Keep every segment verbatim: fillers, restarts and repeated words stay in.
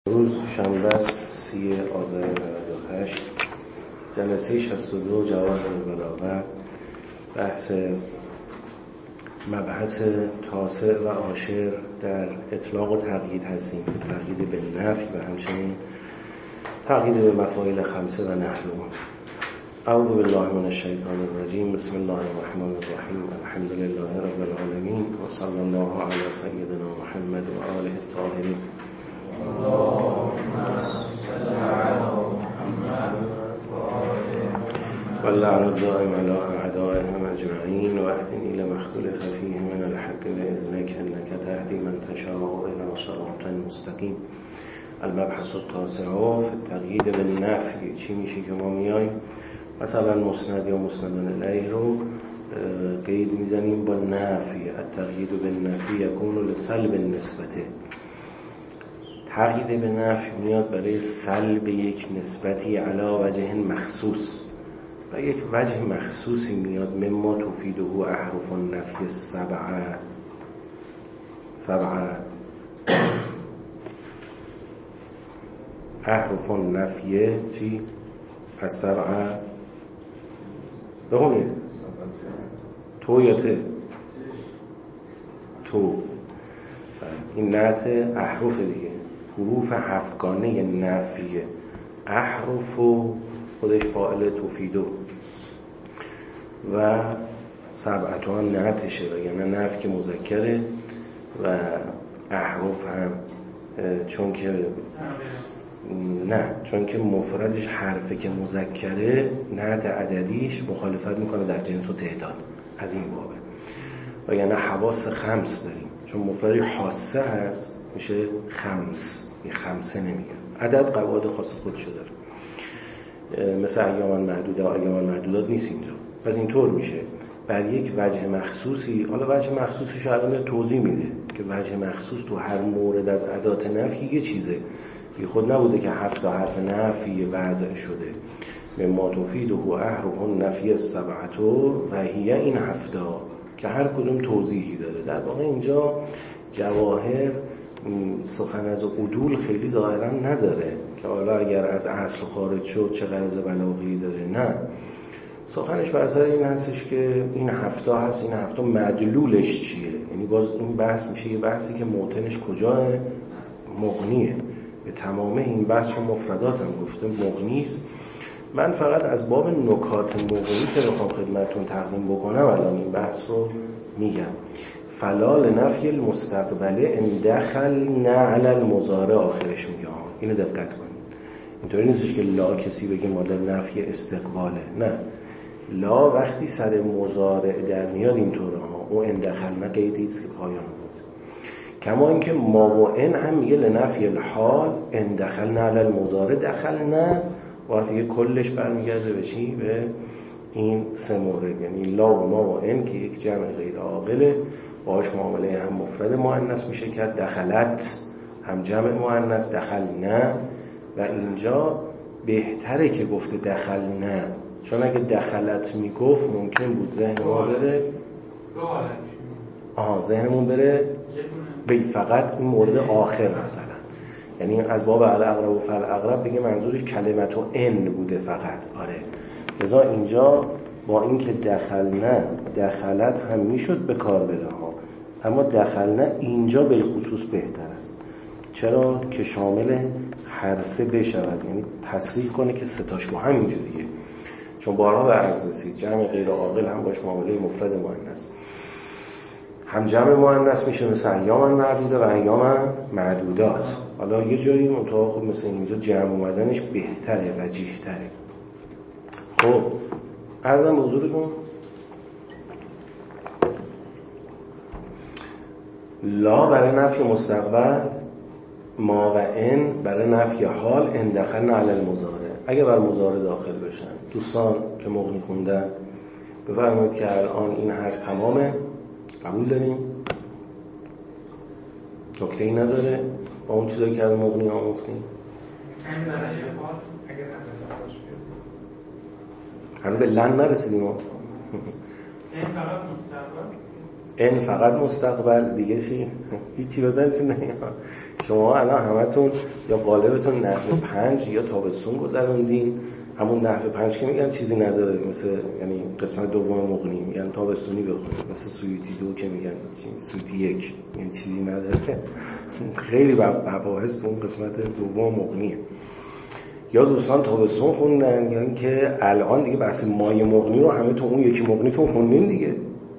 روز شنبه است، سی آذر نود و هشت، جلسه شصت و دو جواهر البلاغه، بحث مبحث تاسع و عاشر در اطلاق و تقیید هستیم. تقیید به نفی و همچنین تقیید به مفاعیل خمسه و نحو. اعوذ بالله من الشیطان الرجیم. بسم الله الرحمن الرحیم. الحمد لله رب العالمین و صلی الله علی سیدنا محمد و آله الطاهرین. واللعن الدائم على أعدائهم أجمعين واهدني لما اختلف فيه من الحق بإذنك إنك تهدي من تشاء إلى صراط مستقيم. المبحث التاسع في التقیید بالنفی. چی میشه که ما میایم مثلا مسند یا مسند الیه رو قید میزنیم با نفی. التقیید بالنفی یکون لسلب النسبته. تقیید به نفی میاد برای سلب یک نسبتی علی وجه مخصوص و یک وجه مخصوصی میاد. مما تفیده احرف النفی سبعه سبعه احرف النفی چی؟ از سبعه بخونید تو یا ته تو. این نعت احرف دیگه، حروف هفتگانه نفیه. احرف و خودش فاعل تفیدو و سبعتو هم نعتشه و یعنی نفی که مذکره و احرف هم چون که نه چون که مفردش حرفه که مذکره نعت عددیش مخالفت میکنه در جنس و تعداد. از این بابه و یعنی حواس خمس داریم، چون مفردی حاسه هست میشه خمس، یه خمسه نمیگن. عدد قواعد خاص خودشو داره، مثل ایام محدوده و ایام محدودات نیست اینجا. پس اینطور میشه بر یک وجه مخصوصی. حالا وجه مخصوصش الان توضیح میده که وجه مخصوص تو هر مورد از ادات نفی یه چیزه، یه خود نبوده که هفت تا حرف نفی وضع شده. به ما تفیده احرف النفی سبعتو و هی این هفتا که هر کدوم توضیحی داره. در واقع اینجا جواهر سخن از عدول خیلی ظاهرا نداره که حالا اگر از اصل خارج شد چه غرض بلاغی داره. نه، سخنش بر سر این هستش که این هفته هست، این هفته مدلولش چیه. یعنی باز این بحث میشه یه بحثی که موطنش کجاه؟ مغنیه. به تمام این بحث و مفردات هم گفته مغنیست. من فقط از باب نکات مغنی که بخوام خدمتتون تقدیم بکنم الان این بحث رو میگم. فلال نفی المستقبله اندخل نعل المضارع آخرش میگه. اینو دقت کنید. اینطوری نیستش که لا کسی بگه مادر نفی استقباله. نه، لا وقتی سر مضارع در میاد اینطوره ها. او اندخل نه قیدیست که پایان بود. کما اینکه ما و ان هم میگه لنفی الحال اندخل نعل المضارع. دخل نه وقتی کلش برمیگرده به چی؟ به این سه مورد، یعنی لا و ما و ان که یک جمع غیر عاقله، باهاش معامله هم مفرد مؤنث میشه کرد. دخلت هم جمع مؤنث، دخل نه. و اینجا بهتره که گفته دخل نه، چون اگه دخلت میگفت ممکن بود ذهن ما بره آها ذهنمون بره به فقط این مورد آخر مثلا، یعنی از باب الاقرب و فالاقرب دیگه منظورش کلمت و ان بوده فقط. آره، لذا اینجا با اینکه دخلنا دخلت هم میشد به کار بره ها، اما دخلنا اینجا بالخصوص بهتر است. چرا؟ که شامل هر سه بشود، یعنی تصریح کنه که ستاش با هم اینجوریه. چون بارها به عرض رسید جمع غیر عاقل هم باش معامله مفرد مؤنث، هم جمع مؤنث میشه مثل ایام معدوده و ایام معدودات. حالا یه جایی منطقه خب مثل اینجا جمع اومدنش بهتره، وجیه تره. خب عرضم به حضورتون لا برای نفی مستقبل، ما و ان برای نفی حال اندخلن علی المضارع. اگه بر مضارع داخل بشن دوستان که مغنی خوندن بفرمایید که الان این حرف تمامه، قبول داریم، نکته‌ای نداره با اون چیزایی که از مغنی آموختیم. هنوز به لن نرسیدیم. این فقط مستقبل ان فقط مستقبل دیگه چی؟ هیچی بزنتون نمیاد. شما الان همتون یا قالبتون نحو پنج یا تابستون گذروندین، همون نحو پنج که میگن چیزی نداره، مثل یعنی قسمت دوم مغنی میگن تابستونی بخونید، مثل سویتی دو که میگن سویتی یک یعنی چیزی نداره. خیلی مباحث اون قسمت دوم مغنیه. یا دوستان تابستون خوندن یا اینکه الان دیگه بحث مایه مغنی رو همه تو اون یکی مغنیتون خوندین دیگه.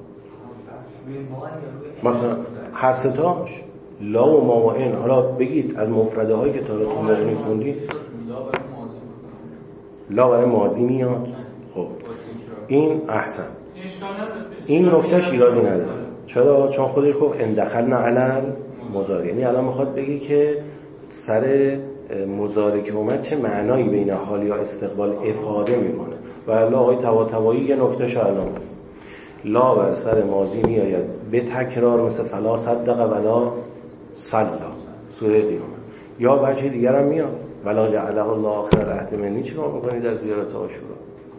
مثلا هر ستاش لا و ما و این. حالا بگید از مفرده هایی که تا تو مغنی خوندید لا برای ماضی میاد. خب این احسن، این نکته ایرادی نداره. چرا؟ چون خودش گفت ان دخلنا علی المضارع، یعنی الان میخواد بگی که سر مضارع که اومد چه معنایی بین حال یا استقبال افاده میکنه. و الا آقای طباطبایی یه نکته شاید لا بر سر ماضی میآید به تکرار، مثل فلا صدق ولا صلا سوره دیگه. یا وجه دیگر هم میاد ولا جعله الله آخر رحمت منی. چیکار میکنی در زیارت عاشورا؟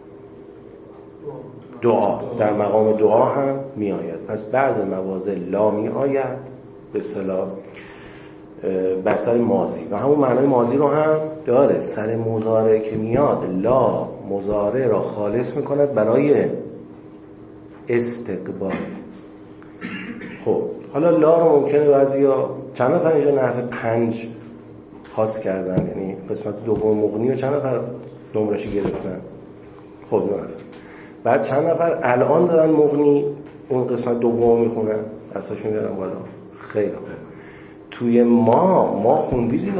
دعا، در مقام دعا هم میآید. پس بعض مواضع لا میآید به اصطلاح بر سر ماضی و همون معنای ماضی رو هم داره. سر مضارع که میاد لا مضارع را خالص میکند برای استقبال. خب حالا لا رو ممکنه بعضیا چند نفر اینجا نحو پنج خاص کردن، یعنی قسمت دوم مغنی رو چند نفر نمرشی گرفتن؟ خب دو نفر. بعد چند نفر الان دارن مغنی اون قسمت دوم میخونن دستاشون بیارن بالا؟ خیلی خوب. توی ما ما خوندید اینو.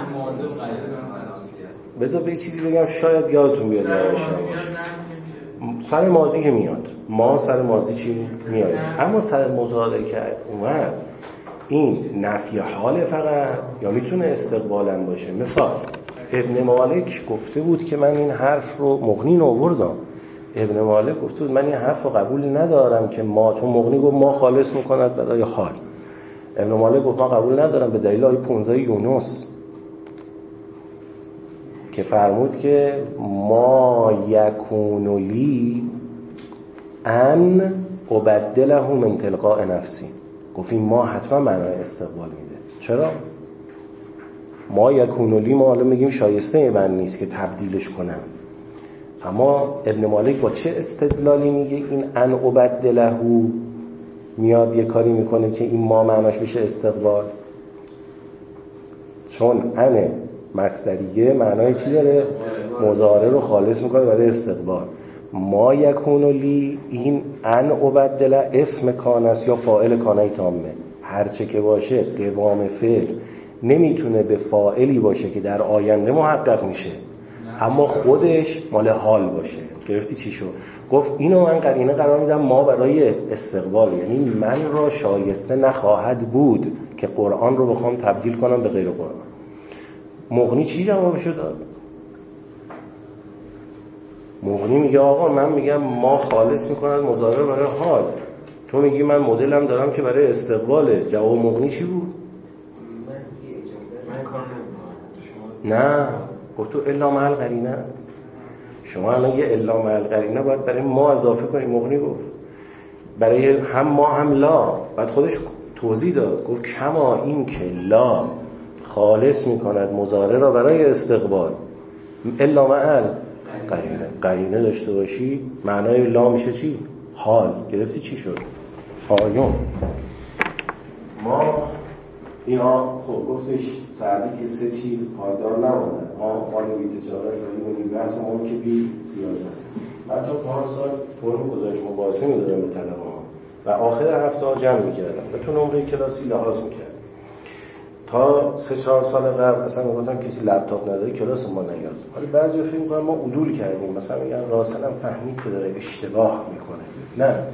بذار به چیزی بگم شاید یادتون بیاد یادش سر ماضی که میاد ما سر ماضی چی میاد، اما سر مضارع که اومد این نفی حال فقط یا میتونه استقبالا باشه. مثال ابن مالک گفته بود که من این حرف رو مغنی رو آوردم. ابن مالک گفته بود من این حرف رو قبول ندارم که ما، چون مغنی گفت ما خالص میکند برای حال. ابن مالک گفت من قبول ندارم به دلیل آیه پانزده یونس که فرمود که ما یکون لی ان ابدله من تلقاء نفسی. گفتیم ما حتما معنای استقبال میده. چرا؟ ما یکون لی ما حالا میگیم شایسته من نیست که تبدیلش کنم، اما ابن مالک با چه استدلالی میگه این ان ابدله میاد یه کاری میکنه که این ما معناش بشه استقبال؟ چون ان مصدریه معنای چی داره؟ مضارع رو خالص میکنه برای استقبال. ما یکون لی این ان ابدله اسم کان است یا فاعل کانه تامه، هرچه که باشه قوام فعل نمیتونه به فاعلی باشه که در آینده محقق میشه اما خودش مال حال باشه. گرفتی چی شو؟ گفت اینو من قرینه قرار میدم ما برای استقبال، یعنی من را شایسته نخواهد بود که قرآن رو بخوام تبدیل کنم به غیر قرآن. مغنی چی جوابشو داد؟ مغنی میگه آقا من میگم ما خالص میکنن مضارع برای حال، تو میگی من مدلم دارم که برای استقباله. جواب مغنی چی بود؟ نه گفت تو الا مع القرینه. شما الان یه الا مع القرینه باید برای ما اضافه کنی. مغنی گفت برای هم ما هم لا. بعد خودش توضیح داد گفت کما این که لا خالص میکند مضارع را برای استقبال الا مع القرینه. قرینه داشته باشی معنای لا میشه چی؟ حال. گرفتی چی شد؟ آیون ما اینا خب گفتش سعدی که سه چیز پایدار نماند، ما مال بی تجارت و این بحث ما که بی سیاست. بعد تا پارسال فرم گذاشت مباحثه میدادم به طلبه ها و آخر هفته ها جمع میکردم و تو نمره کلاسی لحاظ میکردم. تا سه چهار سال قبل اصلا میگفتم کسی لپتاپ نداره کلاس ما نیاد. حالا بعضی فکر میکنن ما عدول کردیم، مثلا میگن راسل هم فهمید که داره اشتباه میکنه. نه،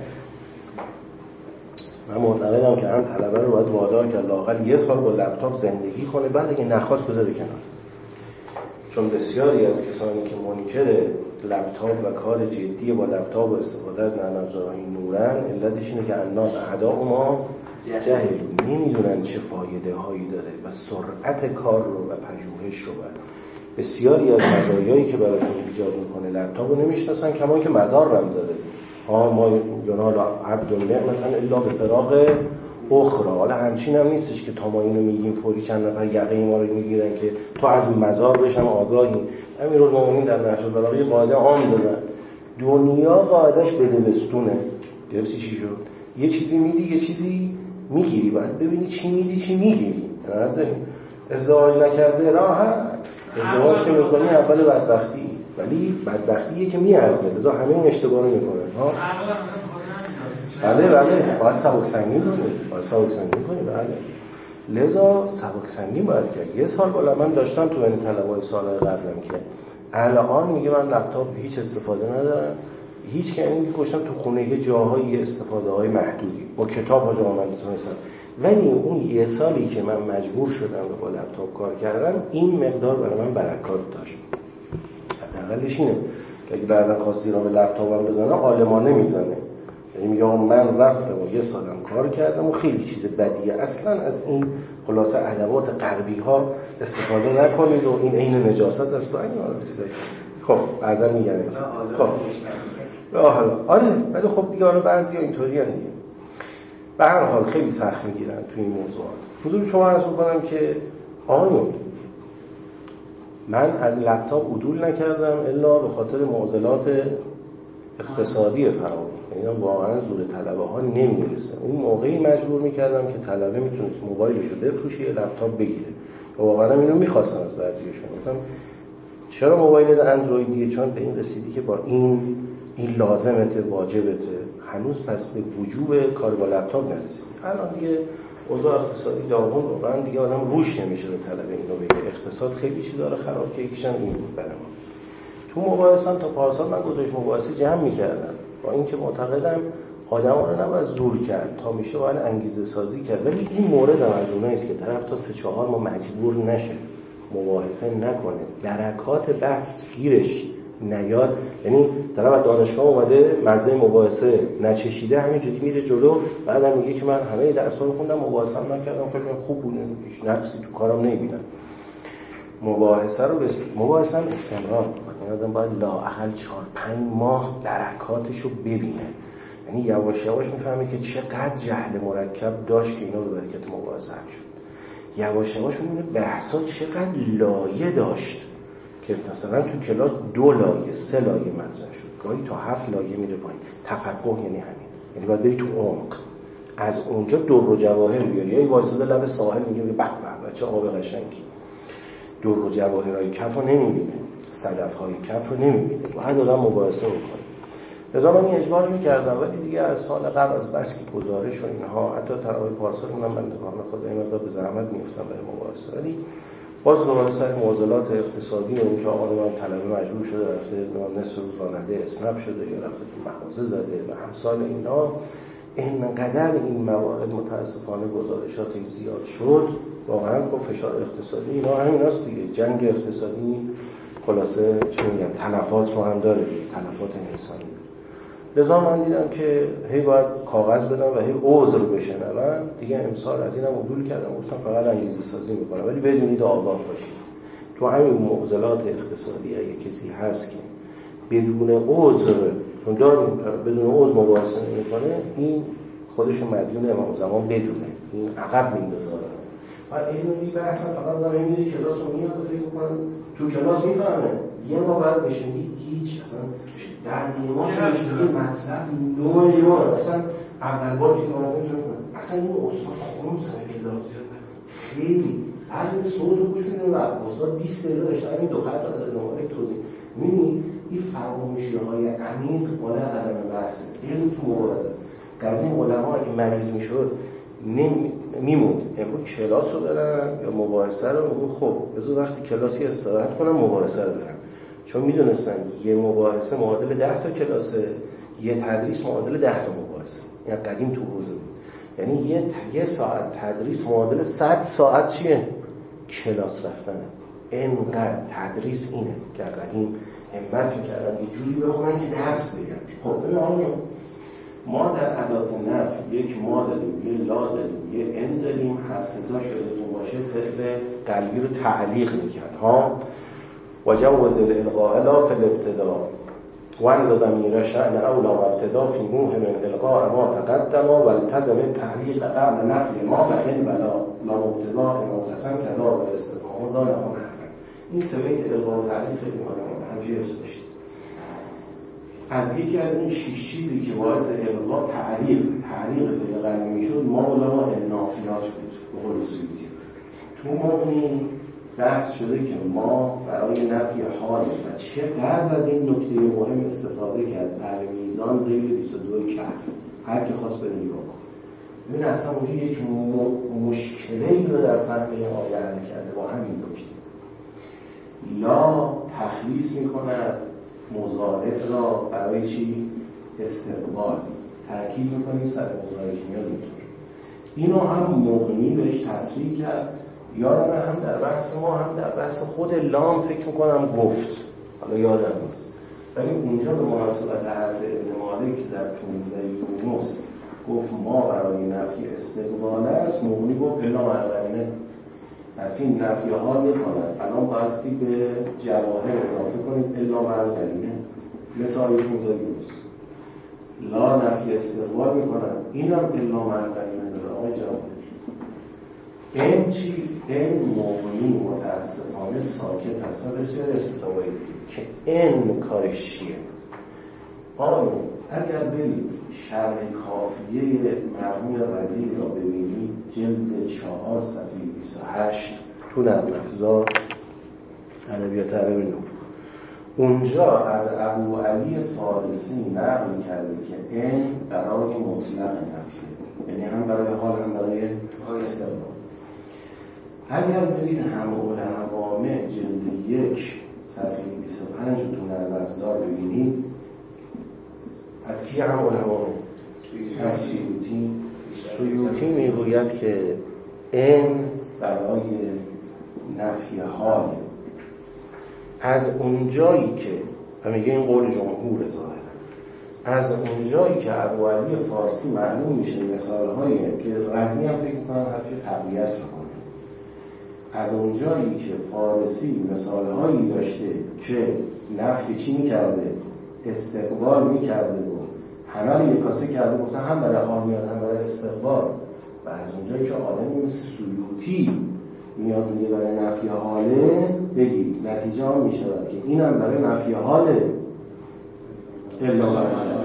من معتقدم که هم طلبه رو باید وادار کرد لااقل یه سال با لپتاپ زندگی کنه، بعد اگه نخواست بذاره کنار. چون بسیاری از کسانی که منکر لپتاپ و کار جدی با لپتاپ و استفاده از نرم افزارهای نورن، علتش اینه که الناس اعداء ما جهل، نمیدونن چه فایده هایی داره و سرعت کار رو و پژوهش رو و بسیاری از مزایایی که براشون ایجاد میکنه لپتاپ رو نمیشناسن، کما که مضار هم داره. ها ما ینال عبد نعمتا الا به فراق اخرى. حالا همچین هم نیستش که تا ما اینو میگیم فوری چند نفر یقه ما رو میگیرن که تو از مزار بشم آگاهی. امیرالمومنین در نهج البلاغه یه قاعده عام دادن، دنیا قاعدش بدبستونه. درستی چی شد؟ یه چیزی میدی یه چیزی میگیری، باید ببینی چی میدی چی میگیری. نداریم ازدواج نکرده راحت، ازدواج که میکنی اول بدبختی، ولی بدبختیه که میارزه، لذا همه این اشتباه رو میکنن ها. بله بله باید سبک سنگین کنید، باید سبک سنگین کنید. بله لذا سبک سنگین باید کرد. یه سال بالا من داشتم تو این طلبای سالهای قبلم که الان میگه من لپتاپ هیچ استفاده ندارم، هیچ که این گوشتم تو خونه یه جاهایی استفاده های محدودی با کتاب ها جامعه میتونستم، ولی اون یه سالی که من مجبور شدم و با لپتاپ کار کردم این مقدار برای من برکات داشت. حداقلش اینه که اگه بعدا خواست زیرا به لپتاپم بزنم عالمانه میزنه، یعنی میگه من رفتم و یه سالم کار کردم و خیلی چیز بدیه، اصلا از این خلاصه ادوات غربی ها استفاده نکنید و این عین نجاست است و این چیزایی. خب بعضا میگن خب حالا آره ولی خب دیگه حالا بعضیا اینطوریان دیگه. به هر حال خیلی سخت میگیرن تو این موضوعات. حضور شما عرض می‌کنم که آقایون من از لپتاپ عدول نکردم الا به خاطر معضلات اقتصادی فراوان، یعنی واقعا زور طلبه ها نمیرسه. اون موقعی مجبور میکردم که طلبه میتونست موبایلش رو بفروشه یه لپتاپ بگیره و واقعا اینو میخواستم از بعضیشون. گفتم چرا موبایل اندرویدیه؟ چون به این رسیدی که با این این لازمته واجبته، هنوز پس به وجوب کار با لپتاپ نرسیدی. الان دیگه اوضاع اقتصادی داغون واقعا دیگه آدم روش نمیشه به طلبه اینو بگه. اقتصاد خیلی چیزا رو خراب که یکیشم این بود برام. تو مباحثم تا پارسال من گزارش مباحثه جمع می‌کردم با اینکه معتقدم آدم‌ها رو نباید زور کرد، تا میشه باید انگیزه سازی کرد، ولی این مورد هم از اونایی است که طرف تا سه چهار ما مجبور نشه مباحثه نکنه، برکات بحث گیرش نیاد. یعنی طرف دانشگاه اومده مزه مباحثه نچشیده همینجوری میره جلو، بعدم میگه که من همه درس‌ها رو خوندم مباحثه هم نکردم، خیلی خوب بود، هیچ نقصی تو کارم نمی‌بینم. مباحثه رو بس... مباحثه هم استمرار کنه، این آدم باید لااقل چهار پنج ماه برکاتش رو ببینه، یعنی یواش یواش میفهمه که چقدر جهل مرکب داشت که اینا به برکت مباحثه حل شد. یواش یواش میبینه بحثا چقدر لایه داشت که مثلا تو کلاس دو لایه سه لایه مطرح شد، گاهی تا هفت لایه میره پایین. تفقه یعنی همین، یعنی باید بری تو عمق، از اونجا در و جواهر بیاری. یعنی وایساده لب ساحل میگه به به بچه آب قشنگی، در و جواهرهای کف رو نمیبینه، صدفهای کف رو نمیبینه، باید آدم مباحثه بکنه. لذا من این اجبار میکردم، ولی دیگه از سال قبل از بس که گزارش و اینها حتی طرحهای پارسال من من نگاه خود این مقدار به زحمت میفتم برای مباحثه، ولی باز دوباره سر معضلات اقتصادی و اینکه آقا من طلبه مجبور شده رفته نصف روز راننده اسنپ شده یا رفته تو مغازه زده و همسال اینا، اینقدر این موارد متاسفانه گزارشاتش زیاد شد، واقعا با فشار اقتصادی اینا همین هست دیگه. جنگ اقتصادی خلاصه چی میگن تلفات رو هم داره، تلفات انسانی. لذا من دیدم که هی باید کاغذ بدم و هی عذر بشنوم دیگه. امسال از اینم عدول کردم، گفتم فقط انگیزه سازی میکنم، ولی بدونید آگاه باشید تو همین معضلات اقتصادی اگه کسی هست که بدون عذر، چون داریم بدون عذر مباحثه نمیکنه، این خودشو مدیون امام زمان بدونه، این عقب میندازه. و علمی بحثا فقط دارم میبینی کلاس رو میاد و فکر میکنم تو کلاس میفهمه، یه ما باید بشنید هیچ اصلا در نیمان که بشنید مطلب نوعی رو اصلا اول بار که کنم میتونم اصلا این استاد خونم سنگیدار خیلی هر صوت رو گوش میدونم و استاد بیست دقیقه داشتن این دو خط از نماره توضیح میبینی این فراموشی های عمیق مال عدم بحثه. علم تو مبارزه قدیم علما اگه مریض میشد میموند، امروز کلاس رو دارن یا مباحثه رو میگن خب بذار وقتی کلاسی استراحت کنم مباحثه رو دارن، چون میدونستن یه مباحثه معادل ده تا کلاسه، یه تدریس معادل ده تا مباحثه. یعنی قدیم تو حوزه بود، یعنی یه یه ساعت تدریس معادل صد ساعت چیه؟ کلاس رفتنه. اینقدر تدریس اینه که قدیم همت می‌کردن یه جوری بخونن که درس بگن. خب ببین ما در ادات نفی یک ما داریم، یه لا داریم، یه ان داریم، هر ستا شده باشه فعل قلبی رو تعلیق میکرد ها. و جواز الالقاء لا فی الابتداء، وان ضمیر شأن اولا و ابتدا فی موهم القاء ما تقدم و التزم تحقیق قبل نفی ما و این بلا لا مبتدا متصم کدا و استفهام زان اون حسن. این سه بیت القاء و تعلیق خیلی مهمه، همیشه یاد باشید. از یکی از این شش چیزی که باعث القاء تعلیق تعلیق فعل قرینه میشد ما علما نافیات بود به قول سیوطی. تو مغنی بحث شده که ما برای نفی حال و چقدر از این نکته مهم استفاده کرد در میزان زیر بیست و دو کف. هر که خواست بره نگاه کنه ببین اصلا اونجا یک مشکلی رو در فهم این آیه حل کرده با همین نکته. لا تخلیص میکند مضارع را برای چی؟ استقبال. تأکید میکنیم سر مضارع که میاد اینطور. اینو هم مغنی بهش تصریح کرد، یادم هم در بحث ما هم در بحث خود لام فکر میکنم گفت، حالا یادم نیست، ولی اونجا به مناسبت حرف ابن مالک در پونزده یونس گفت ما برای نفی استقبال است، مغنی گفت الا معنی. پس این نفی ها میکنند. الان بایستی به جواهر اضافه کنیم الا معنی. مثال پونزده یونس لا نفی استقبال میکنند، این هم الا معنی داره. آقای جواهر این چی؟ این مغنی متاسفانه ساکت هست. بسیار استفاده که این کارش چیه؟ آقای اگر برید شرح کافیه مرحوم رضی را ببینید جلد چهار صفحه بیست و هشت تو نرم افزار ادبیات عربی نو، اونجا از ابو علی فارسی نقل کرده که این برای مطلق نفیه، یعنی هم برای حال هم برای استقبال. اگر برید همول حوامه جلد یک صفحه بیست و پنج تو نرم افزار ببینید از کی همول حوامه؟ از سیوطی. سیوطی میگوید که این برای نفی حال از اونجایی که و میگه این قول جمهور ظاهره، از اونجایی که ابو علی فارسی معلوم میشه مثالهایی که رضی هم فکر میکنم هرچی تقویت رو کنه، از اونجایی که فارسی مثالهایی داشته که نفی چی میکرده؟ استقبال میکرده و همه رو یک کاسه کرده گفتن هم برای حال میاد هم برای استقبال، و از اونجایی که آدمی مثل سیوطی میاد میگه برای نفی حاله، بگید نتیجه هم میشه که اینم برای نفی حاله الا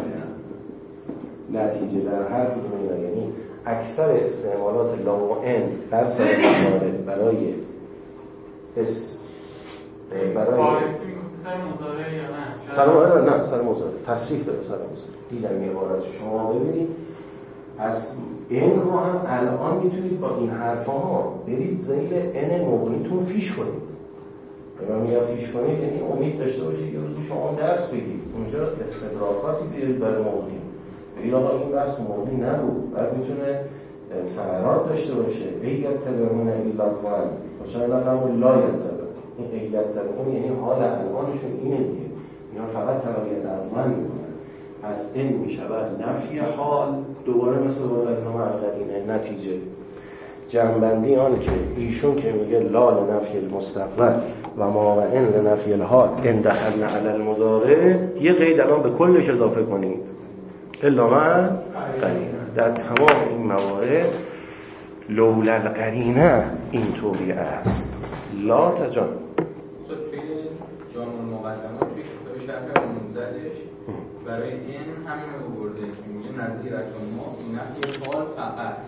نتیجه در هر کدوم اینا، یعنی اکثر استعمالات لا و ان در سر مضارع برای اس برای فارسی میگفتی سر مضارع یا نه؟ سر مضارع نه، سر مضارع تصریح داره. سر مضارع دیدم یه عبارت شما ببینید از این رو هم الان میتونید با این حرفا ها برید ذیل ان مغنیتون فیش کنید. به من میگم فیش کنید یعنی امید داشته باشید یه روزی شما درس بگید اونجا استدراکاتی بیارید برای مغنی، بگید آقا این بحث مغنی نبود، بعد میتونه ثمرات داشته باشه. ایت تبعون الا فن و چرا نفهم لا یتبعون. این ایت تبعون یعنی حال الانشون اینه دیگه، اینا فقط تبعیت اول میکنن. پس این میشود نفی حال، دوباره مثل باید نام قرینه. نتیجه جنبندی آنه که ایشون که میگه لا لنفی المستقبل و ما و ان لنفی الحال ان دخلنا علی المضارع، یه قید الان به کلش اضافه کنید الا ما قرینه. در تمام این موارد لولا القرینه اینطوری است. لا تجان توی جامع المقدمات توی کتاب شرح منزلش برای این همین رو برده که میگه نظیرتون ما این نفی حال فقط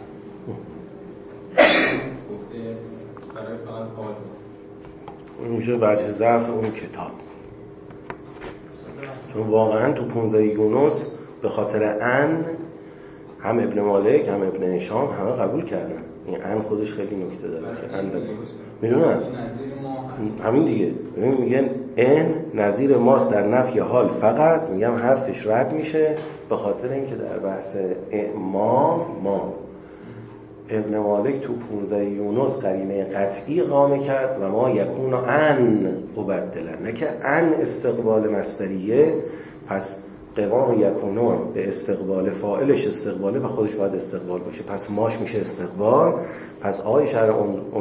گفته برای فقط حال اون میشه وجه ضعف اون کتاب، چون واقعا تو پونزده یونس به خاطر ان هم ابن مالک هم ابن هشام همه قبول کردن. این ان خودش خیلی نکته داره که ان میدونن همین دیگه. میگن ان نظیر ماست در نفی حال فقط، میگم حرفش رد میشه به خاطر اینکه در بحث اعمام ما ابن مالک تو پونزده یونس قرینه قطعی قامه کرد و ما یکون ان مبدلا، نه که ان استقبال مصدریه، پس قوام یکونون به استقبال فاعلش استقباله و خودش باید استقبال باشه، پس ماش میشه استقبال. پس آقای شرح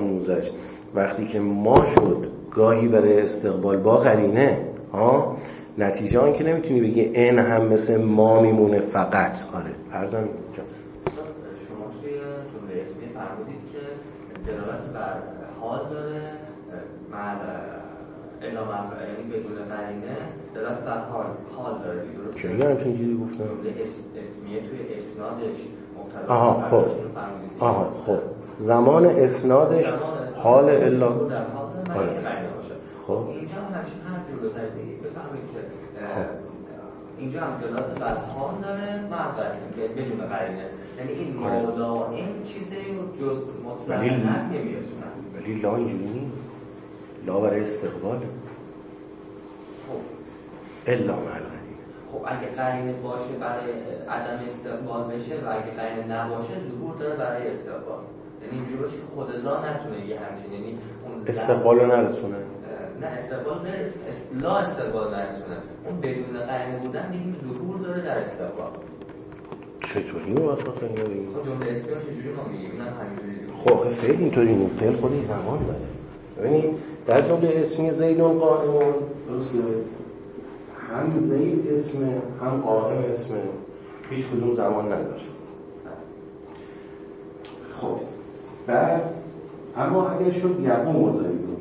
انوزش وقتی که ما شد گاهی برای استقبال با قرینه ها نتیجه آن که نمیتونی بگی ان هم مثل ما میمونه فقط. آره ارزم جان شما توی جمله اسمی فرمودید که دلالت بر حال داره مع الا مع یعنی بدون قرینه دلالت بر حال حال داره، درسته؟ چه میگم همچین چیزی گفتم؟ جمله اسمیه توی اسنادش مبتدا آها خب آها خب زمان اسنادش حال الا در حال داره معنی که قرینه باشه. خب اینجا هم همچین حرفی رو بزنید بگید بفهمید که اینجا هم دلالت بر حال داره مع قرینه بدون قرینه، یعنی این مولا این چیزی جز مطلق نفی نمیرسونه. ولی لا اینجوری نیست، لا برای استقبال خب الا مع القرینه. خب اگه قرینه باشه برای عدم استقبال بشه و اگه قرینه نباشه ظهور داره برای استقبال، یعنی اینجوری باشه که خود لا نتونه یه همچین، یعنی اون استقبال رو نرسونه، نه استقبال بره است... لا استقبال نرسونه، اون بدون قرینه بودن میگیم ظهور داره در استقبال. چطوری اون وقت بخواهیم بگیم؟ خب جمله اسمی رو چجوری ما میگیم؟ اینم همینجوری دیگه. خب فعل اینطوری نیست، فعل خودی زمان داره. ببینید در جمله اسمی زیدون قائمون درسته، هم زید اسمه هم قائم اسمه، هیچ کدوم زمان نداره. خب بعد اما اگر شد یقوم و زیدون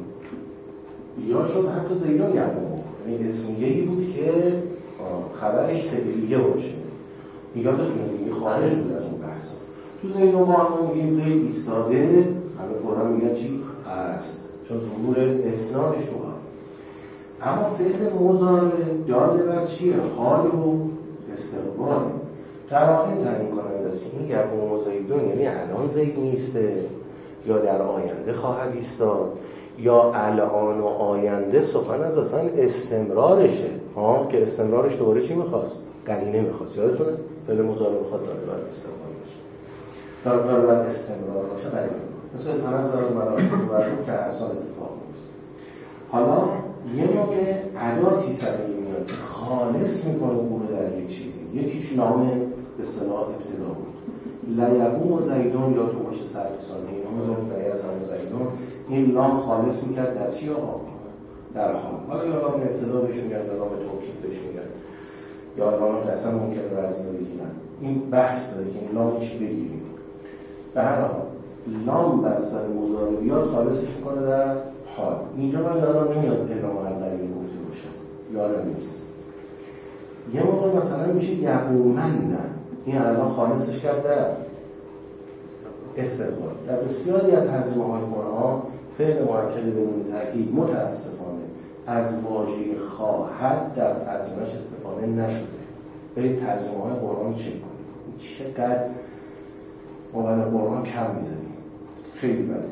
یا شد حتی زیدون یقوم، یعنی اسمیه‌ای بود که خبرش فعلیه باشه، یادتونه دیگه خارج بود از اون بحث. تو زیدون قائمون میگیم زید ایستاده، همه فورا میگن چی؟ است، چون ظهور اسنادش رو. اما فعل مضارع داده بر چیه؟ حال و استقبال. قرائن تعیین کننده است که این یقوم و زیدون یعنی الان زید نیسته یا در آینده خواهد ایستاد، یا الان و آینده سخن از اصلا استمرارشه، ها که استمرارش دوباره چی میخواست؟ قرینه میخواست. یادتونه فعل مضارع میخواد داده بر استقبال باشه، داده بر استمرار باشه قرینه مثل تنظر الملائکه و که اصلا اتفاق میفته. حالا یه موقع اداتی سر میاد که خالص میکنه او رو در یک چیزی، یکیش نام به اصطلاح ابتدا بود، لیقوم و زیدون یا تو باشه سرفسانه اینا میگفت لیقوم و زیدون، این لام خالص میکرد در چی آقا؟ در حال. حالا یا لام ابتدا بهش میگن یا لام توکید بهش میگن یا لام قسم ممکن رزمی بگیرن، این بحث داره که این لام چی بگیریم. به هر حال لام بر سر مضارعیات خالصش میکنه در حال. اینجا من دارم نمیاد اعلام قرینه گفته باشه، یادم نیست. یه موقع مثلا میشه یقومن، نه این الان خالصش کرد در استقبال. در بسیاری از ترجمه های قرآن فعل مرکب بدون تاکید متاسفانه از واژه خواهد در ترجمهش استفاده نشده. برید ترجمه های قرآن چک کنید چقدر ما برای قرآن کم میزنیم، خیلی بده.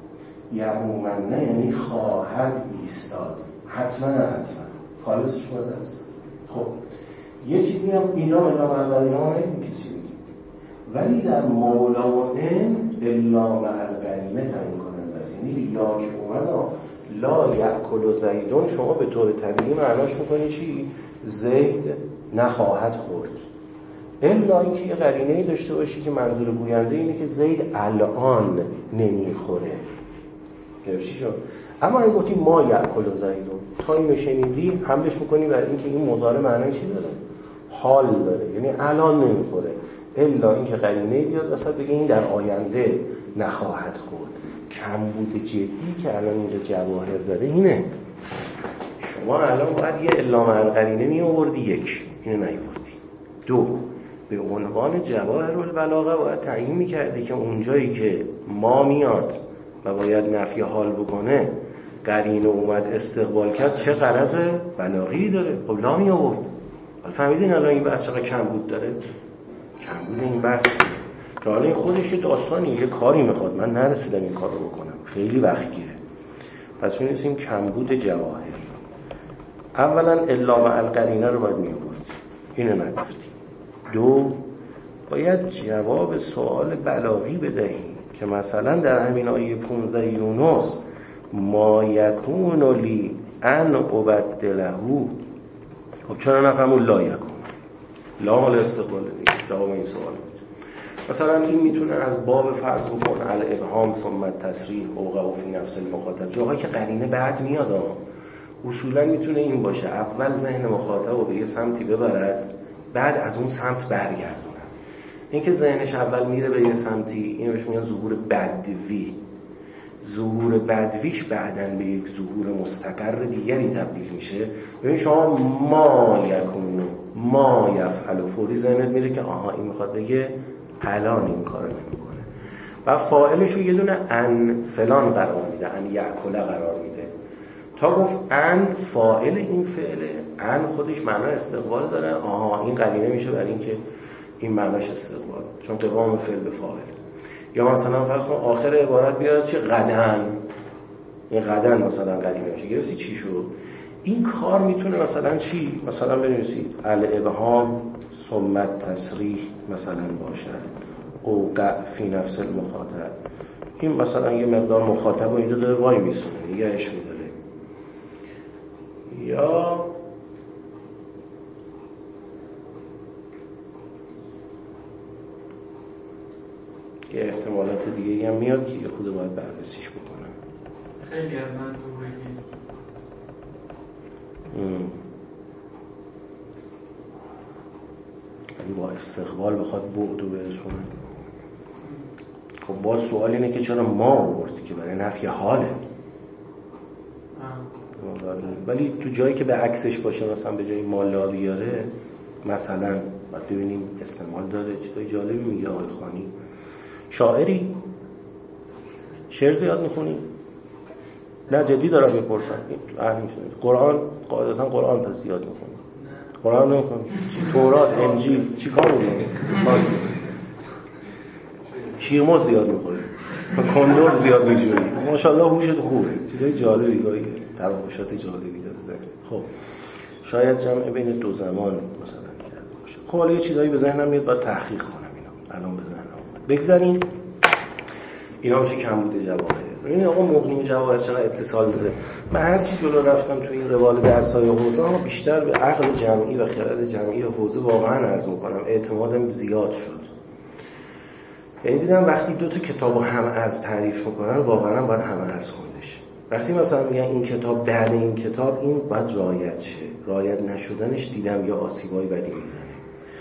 یقومن یعنی خواهد ایستاد، حتما حتما خالصش باید است. خب یه چیزی هم اینجا الا مع القرینه ما نمیدیم کسی بگیم، ولی در مولا و ان الا مع القرینه تعیین کننده است. یعنی یا که اومد لا یأکل زیدون شما به طور طبیعی معناش میکنی چی؟ زید نخواهد خورد، الا اینکه یه قرینه‌ای داشته باشی که منظور گوینده اینه که زید الان نمیخوره. گرفتی شد؟ اما اگه گفتی ما یأکل زیدون تا این شنیدی حملش میکنی بر اینکه این مضارع معنی چی داره؟ حال داره، یعنی الان نمیخوره، الا اینکه قرینه بیاد وسط بگه این در آینده نخواهد خورد. کمبود جدی که الان اینجا جواهر داره اینه، شما الان باید یه الا مع القرینه می آوردی، یک اینو نیاوردی، دو به عنوان جواهر البلاغه باید تعیین میکردی که اونجایی که ما میاد و باید نفی حال بکنه قرینه اومد استقبال کرد چه غرض بلاغی داره. خب لا می آورد. حالا فهمیدین الان این بحث چقدر کمبود داره؟ کمبود این بحث که حالا این خودش داستانی یه کاری میخواد، من نرسیدم این کار رو بکنم، خیلی وقت گیره. پس می‌نویسیم کمبود جواهر. اولا الا مع القرینه رو باید می‌آورد، اینو نگفتی. دو باید جواب سوال بلاغی بدهی که مثلا در همین آیه پانزده یونس ما یکون لی ان ابدله، خب چرا نفهمون لا یکون؟ لا مال استقبال نیست، جواب این سوال. مثلا این میتونه از باب فرض بکن الابهام ثم التصریح اوقع فی نفس المخاطب، جاهایی که قرینه بعد میاد ها. اصولا میتونه این باشه، اول ذهن مخاطب رو به یه سمتی ببرد، بعد از اون سمت برگردونه. این که ذهنش اول میره به یه سمتی، اینو بهش میگن ظهور بدوی. ظهور بدویش بعدن به یک ظهور مستقر دیگری تبدیل میشه. ببین شما ما یکونو ما یفعل و فوری ذهنت میره که آها این میخواد بگه الان این کارو نمیکنه و فاعلش رو یه دونه ان فلان قرار میده، ان یأکل قرار میده. تا گفت ان فاعل این فعله، ان خودش معنی استقبال داره، آها این قرینه میشه برای اینکه این معناش استقبال، چون قوام فعل به فاعل. یا مثلا فرض کن آخر عبارت بیاد چه غدن، این غدن مثلا قرینه میشه، گرفتی چی شد؟ این کار میتونه مثلا چی؟ مثلا بنویسید الابهام ثم التصریح مثلا باشد او قع فی نفس المخاطب. این مثلا یه مقدار مخاطب رو اینجا داره وای میسونه، نگهش میداره. یا یه احتمالات دیگه هم میاد که یه خود باید بررسیش بکنم. خیلی از من تو بگید اگه با استقبال بخواد بعدو برسونه. خب باز سوال اینه که چرا ما آوردی که برای نفی حاله، ولی تو جایی که به عکسش باشه، مثلا به جای ما لا بیاره، مثلا باید ببینیم استعمال داره. چیزای جالبی میگه آقای خانی. شاعری؟ شعر زیاد میخونی؟ نه جدی دارم میپرسم. قرآن قاعدتا قرآن پس زیاد میخونی؟ قرآن نمیخونی؟ تورات، انجیل چی کار میکنی؟ شیرموز زیاد میخوری، کندور زیاد میجوری، ماشاءالله هوشت خوبه، چیزای جالبی گاهی تراوشات جالبی داره ذهن. خب شاید جمع بین دو زمان مثلا کرده باشه. خب حالا یه چیزایی به ذهنم میاد، باید تحقیق کنم اینا. الان به ذهنم اومد. بگذاریم اینا میشه کم بوده جواهر. ببین آقا مغنی جواهر چقدر اتصال داره. من هر چی جلو رفتم تو این روال درس‌های حوزه ها، بیشتر به عقل جمعی و خرد جمعی حوزه واقعا عرض می‌کنم اعتمادم زیاد شد. یعنی دیدم وقتی دو تا کتابو هم از تعریف میکنن، واقعا باید هم از خوندش. وقتی مثلا میگن این کتاب بعد این کتاب این باید رعایت شه، رعایت نشدنش دیدم یا آسیبای بدی میزنه.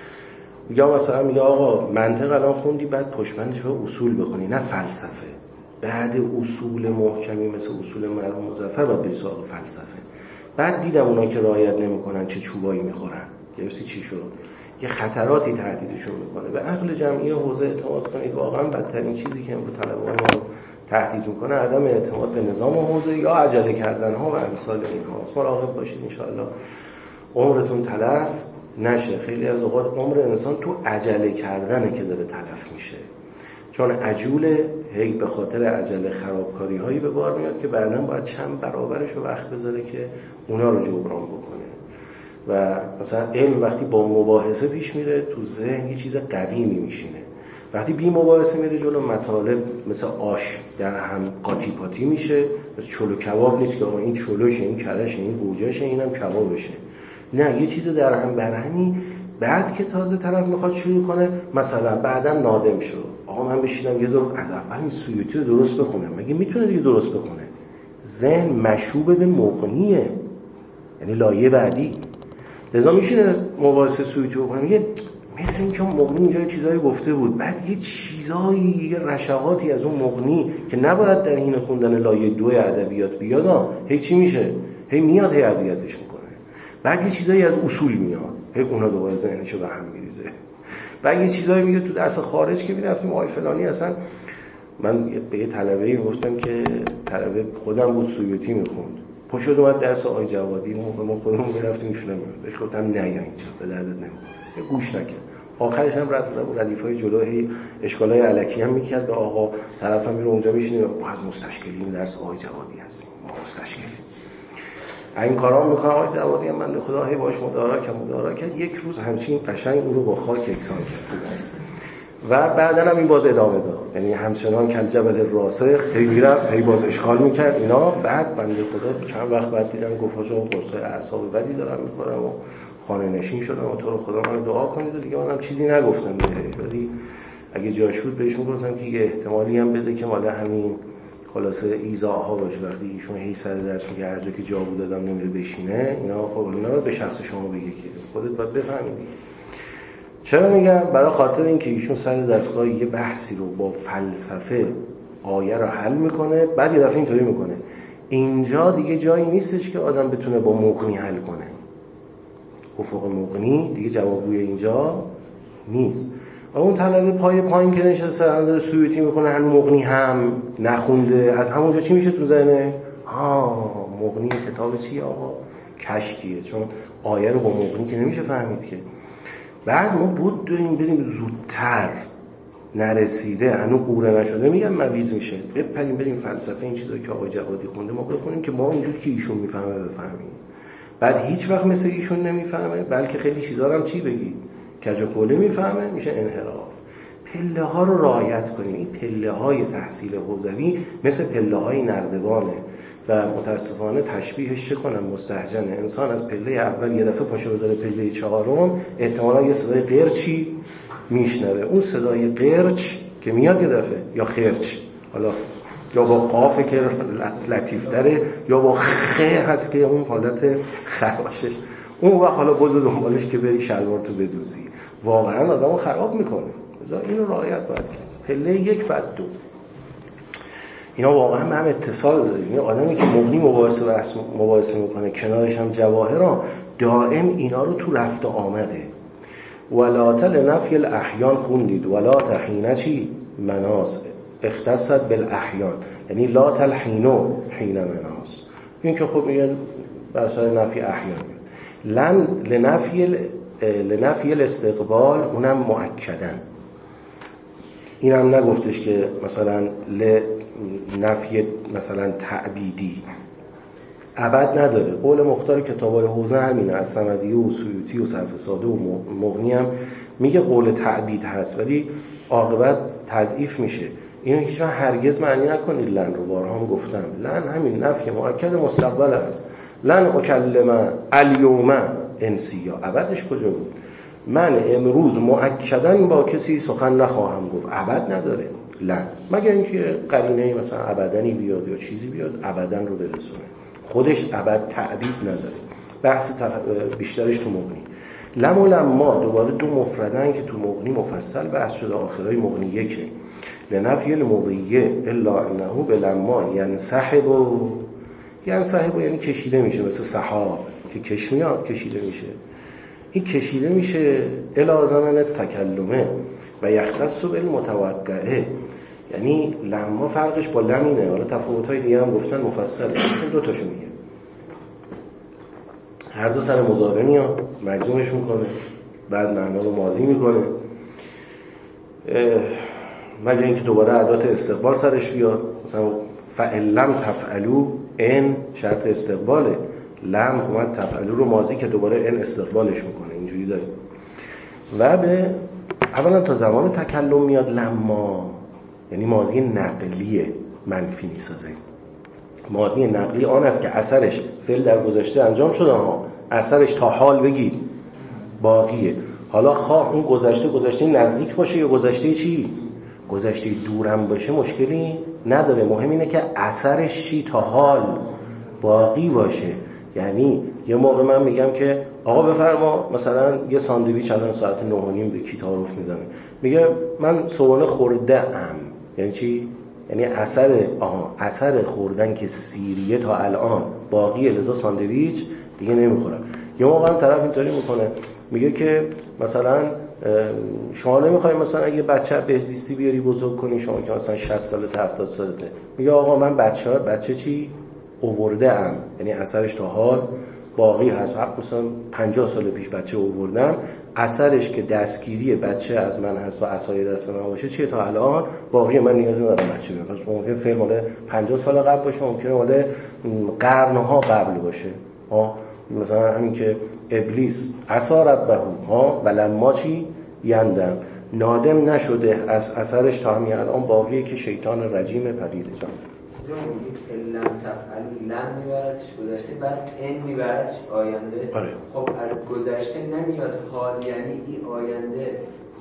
یا مثلا میگه آقا منطق الان خوندی، بعد پشتبندش رو اصول بخونی، نه فلسفه. بعد اصول محکمی مثل اصول مرحوم مظفر باید بری سراغ فلسفه. بعد دیدم اونا که رعایت نمیکنن چه چوبایی میخورن. گرفتی چی شد؟ یه خطراتی تهدیدشون میکنه. به عقل جمعی حوزه اعتماد کنید. واقعا بدترین چیزی که امروز طلبه‌ها رو تهدید میکنه عدم اعتماد به نظام حوزه یا عجله کردن ها و امثال اینها. مراقب باشید ان شاء الله عمرتون تلف نشه. خیلی از اوقات عمر انسان تو عجله کردنه که داره تلف میشه، چون عجوله هی به خاطر عجله خرابکاری هایی به بار میاد که بعداً باید چند برابرش رو وقت بذاره که اونا رو جبران بکنه. و مثلا علم وقتی با مباحثه پیش میره، تو ذهن یه چیز قدیمی میشینه. وقتی بی مباحثه میره جلو، مطالب مثل آش در هم قاطی پاتی میشه. مثل چلو کباب نیست که این چلوشه، این کرشه، این گوجهشه، اینم کبابشه. نه، یه چیز در هم برهمی. بعد که تازه طرف میخواد شروع کنه، مثلا بعداً نادم شد، آقا من بشینم یه دور از اول این سیوطی رو درست بخونم. مگه میتونه دیگه درست بخونه؟ ذهن مشوب به مغنیه، یعنی لایه بعدی. لذا میشه مباحثه سیوطی بکنم، میگه مثل این که مغنی اینجا چیزایی گفته بود، بعد یه چیزایی، یه رشقاتی از اون مغنی که نباید در حین خوندن لایه دو ادبیات بیاد، هی چی میشه؟ هی میاد، هی اذیتش میکنه. بعد یه چیزایی از اصول میاد، هی اونا دوباره ذهنشو به هم میریزه. بعد یه چیزایی میگه تو درس خارج که میرفتیم آقای فلانی، اصلا من به یه طلبه‌ای گفتم که طلبه خودم بود سیوطی میخوند، پشت اومد درس آقای جوادی، ما خودمون میرفتیم ایشون بهش گفتم نه یا اینجا به دردت نمیخوره، گوش نکرد. آخرش هم رفت بود ردیفای جلوی اشکالای الکی هم میکرد به آقا، طرف هم میره اونجا میشینه، ما از مستشکلین درس آقای جوادی هستیم، ما مستشکلین این کارا میکنه. آقای جوادی هم من خدا هی باش مدارا کرد مدارا کرد یک روز همچین قشنگ اون رو با خاک یکسان کرد و بعدن هم این باز ادامه داد، یعنی همچنان کل جبل راسخ هی میرفت، هی باز اشغال میکرد اینا. بعد بنده خدا چند وقت بعد دیدم گفت آقا قرص اعصاب بدی دارم میخورم و خانه نشین شدم و تو رو خدا من دعا کنید و دیگه منم چیزی نگفتم دیگه. ولی اگه جاش بود بهش میگفتم که یه احتمالی هم بده که مال همین خلاصه ایذاها باشه وقتی ایشون هی سر درس میگه هر جا که جا بود دادم نمیره بشینه، اینا خب اینا رو به شخص شما بگه که خودت باید بفهمیدی. چرا میگم؟ برای خاطر اینکه ایشون سر دستگاه یه بحثی رو با فلسفه آیه رو حل میکنه، بعد یه دفعه اینطوری میکنه اینجا دیگه جایی نیستش که آدم بتونه با مغنی حل کنه، افق مغنی دیگه جوابگوی اینجا نیست. و اون طلبه پای پایین که نشسته داره سویتی میکنه هم مغنی هم نخونده، از همونجا چی میشه تو ذهنه؟ ها مغنی کتاب چیه آقا؟ کشکیه، چون آیه رو با مغنی که نمیشه فهمید که. بعد ما بود داریم بریم زودتر، نرسیده هنوز قوره نشده، میگم مویز میشه بپریم بریم فلسفه این چیزا که آقای جوادی خونده ما بخونیم که ما اونجور که ایشون میفهمه بفهمیم. بعد هیچ وقت مثل ایشون نمیفهمه، بلکه خیلی چیزا هم چی بگید کج و کوله میفهمه، میشه انحراف. پله ها رو رعایت کنیم. این پله های تحصیل حوزوی مثل پله های نردبانه و متاسفانه تشبیهش چه کنم مستهجنه. انسان از پله اول یه دفعه پاشه بذاره پله چهارم، احتمالا یه صدای قرچی میشنوه. اون صدای قرچ که میاد یه دفعه یا خرچ، حالا یا با قافه که لطیفتره یا با خه هست که اون حالت خراشش، اون وقت حالا بلد دنبالش که بری شلوار تو بدوزی، واقعا آدمو خراب میکنه. بذار اینو رعایت باید کرد. پله یک بعد دو، اینا واقعا به هم اتصال داره. این آدمی که مغنی مباحثه و مباحثه میکنه کنارش هم جواهرا، دائم اینا رو تو رفت و آمده. ولات لنفی الاحیان خوندید، ولات حین چی؟ مناس اختصت بالاحیان، یعنی لا تلحینو حین مناس. این که خب میگن بر سر نفی احیان. لن لنفی لنفی الاستقبال اونم مؤکدن، اینم نگفتش که مثلا لنفی مثلا تعبیدی ابد نداره. قول مختار کتابای حوزه همینه، از صمدی و سیوطی و صرف ساده و مغنی هم میگه قول تعبید هست ولی عاقبت تضعیف میشه. اینو هیچ وقت هرگز معنی نکنید لن رو، بارها هم گفتم لن همین نفی مؤکد مستقبل است. لن اکلم الیوم انسیا، ابدش کجا بود؟ من امروز مؤکداً با کسی سخن نخواهم گفت، ابد نداره لن، مگر اینکه قرینه مثلا ابدنی بیاد یا چیزی بیاد ابدن رو برسونه، خودش ابد تعبید نداره. بحث تف... بیشترش تو مغنی. لم و لما دوباره دو مفردن که تو مغنی مفصل بحث شده، آخرای مغنی یکه. لنفی المضیه الا انه بلما ینسحب و ینسحب یعنی کشیده میشه، مثل سحاب که کش میاد کشیده میشه. این کشیده میشه الی زمن تکلمه و یختص بالمتوقعه، یعنی لما فرقش با لمینه. حالا تفاوت‌های دیگه هم گفتن مفصله، دو تاشو میگه. هر دو سر مضارع میاد مجزومش میکنه، بعد معنا رو ماضی میکنه، مگر اینکه دوباره ادات استقبال سرش بیاد. مثلا فعل لم تفعلوا ان شرط استقباله، لم اومد تفعلوا رو ماضی که دوباره ان استقبالش میکنه، اینجوری داریم. و به اولا تا زمان تکلم میاد لما، یعنی ماضی نقلیه، منفی میسازه. ماضی نقلی آن است که اثرش فعل در گذشته انجام شده ها، اثرش تا حال بگید باقیه. حالا خواه اون گذشته گذشته نزدیک باشه یا گذشته چی؟ گذشته دورم باشه مشکلی نداره، مهم اینه که اثرش چی تا حال باقی باشه. یعنی یه موقع من میگم که آقا بفرما مثلا یه ساندویچ الان ساعت نه و نیم به کی تعارف میزنه، میگه من صبحانه خورده ام، یعنی چی؟ یعنی اثر آها اثر خوردن که سیریه تا الان باقیه، لذا ساندویچ دیگه نمیخورم. یه موقع هم طرف اینطوری میکنه میگه که مثلا شما نمیخوای مثلا اگه بچه بهزیستی بیاری بزرگ کنی، شما که مثلا شصت ساله تا هفتاد سالته، میگه آقا من بچه بچه چی آورده ام، یعنی اثرش تا حال باقی هست. حق مثلا پنجاه سال پیش بچه آوردم، اثرش که دستگیری بچه از من هست و عصای دست من باشه چیه تا الان باقی، من نیازی ندارم بچه بیارم. پس ممکنه فعل مال پنجاه سال قبل باشه، ممکنه مال قرنها قبل باشه. ها مثلا همین که ابلیس عصا ربه ها ولما چی یندم، نادم نشده از اثرش تا همین الان باقیه که شیطان رجیم پدید جان. لم تفعل لم میبردش گذشته، بعد ان میبردش آینده. آره. خب از گذشته نمیاد حال، یعنی این آینده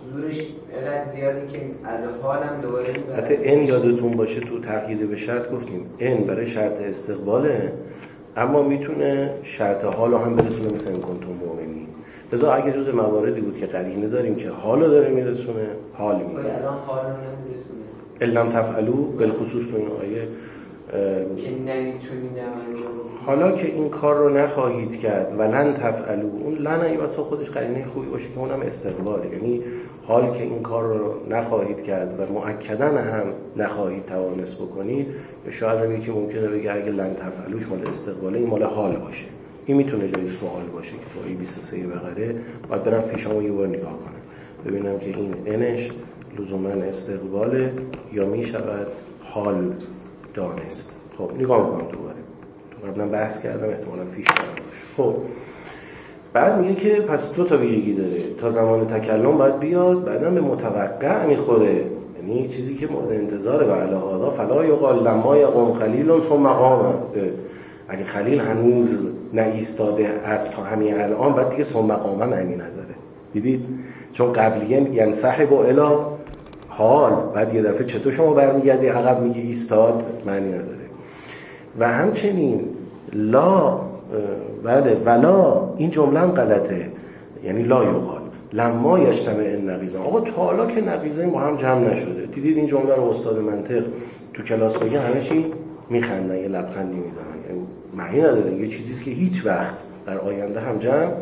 زورش اینقدر زیاده که از حالم دوباره حتی این یادتون باشه تو تقیید به شرط گفتیم این برای شرط استقباله، اما میتونه شرط حالو هم برسونه، مثل این کنتم مؤمنین. لذا اگه جز مواردی بود که قرینه داریم که حالو داره میرسونه، حال میگه الان حالو نمیرسونه الم تفعلوا، بالخصوص تو این آیه که نمیتونید انجام. حالا که این کار رو نخواهید کرد و لن تفعلوا، اون لن ای واسه خودش قرینه خوبی باشه که اونم استقباله، یعنی حال که این کار رو نخواهید کرد و مؤکداً هم نخواهید توانست بکنید، شاید هم یکی ممکنه بگه اگه لن تفعلوش مال استقباله، این مال حال باشه. این میتونه جای سوال باشه که تو آیه بیست و سه بقره باید برم پیشامو یه بار نگاه کنم ببینم که این انش لزوما استقباله یا میشود حال دانست. خب نگاه میکنم تو باره تو قبلا بحث کردم، احتمالا فیش دارم باشه. خب بعد میگه که پس دو تا ویژگی داره، تا زمان تکلم باید بیاد، بعدا به متوقع میخوره، یعنی چیزی که مورد انتظاره. و علی هذا فلا یقال لما یقوم خلیل ثم قام، اگه خلیل هنوز نایستاده است تا همین الان، بعد دیگه ثم قام معنی نداره. دیدید؟ چون قبلیه ینسحب الی حال، بعد یه دفعه چطور شما برمیگردی عقب میگی ایستاد، معنی نداره. و همچنین لا بله ولا، این جمله هم غلطه، یعنی لا یقال لما یجتمع النقیضان. آقا تا حالا که نقیضین با هم جمع نشده. دیدید این جمله رو استاد منطق تو کلاس بگه همه چی میخندن، یه لبخندی میزنن، یعنی معنی نداره، یه چیزیست که هیچ وقت در آینده هم جمع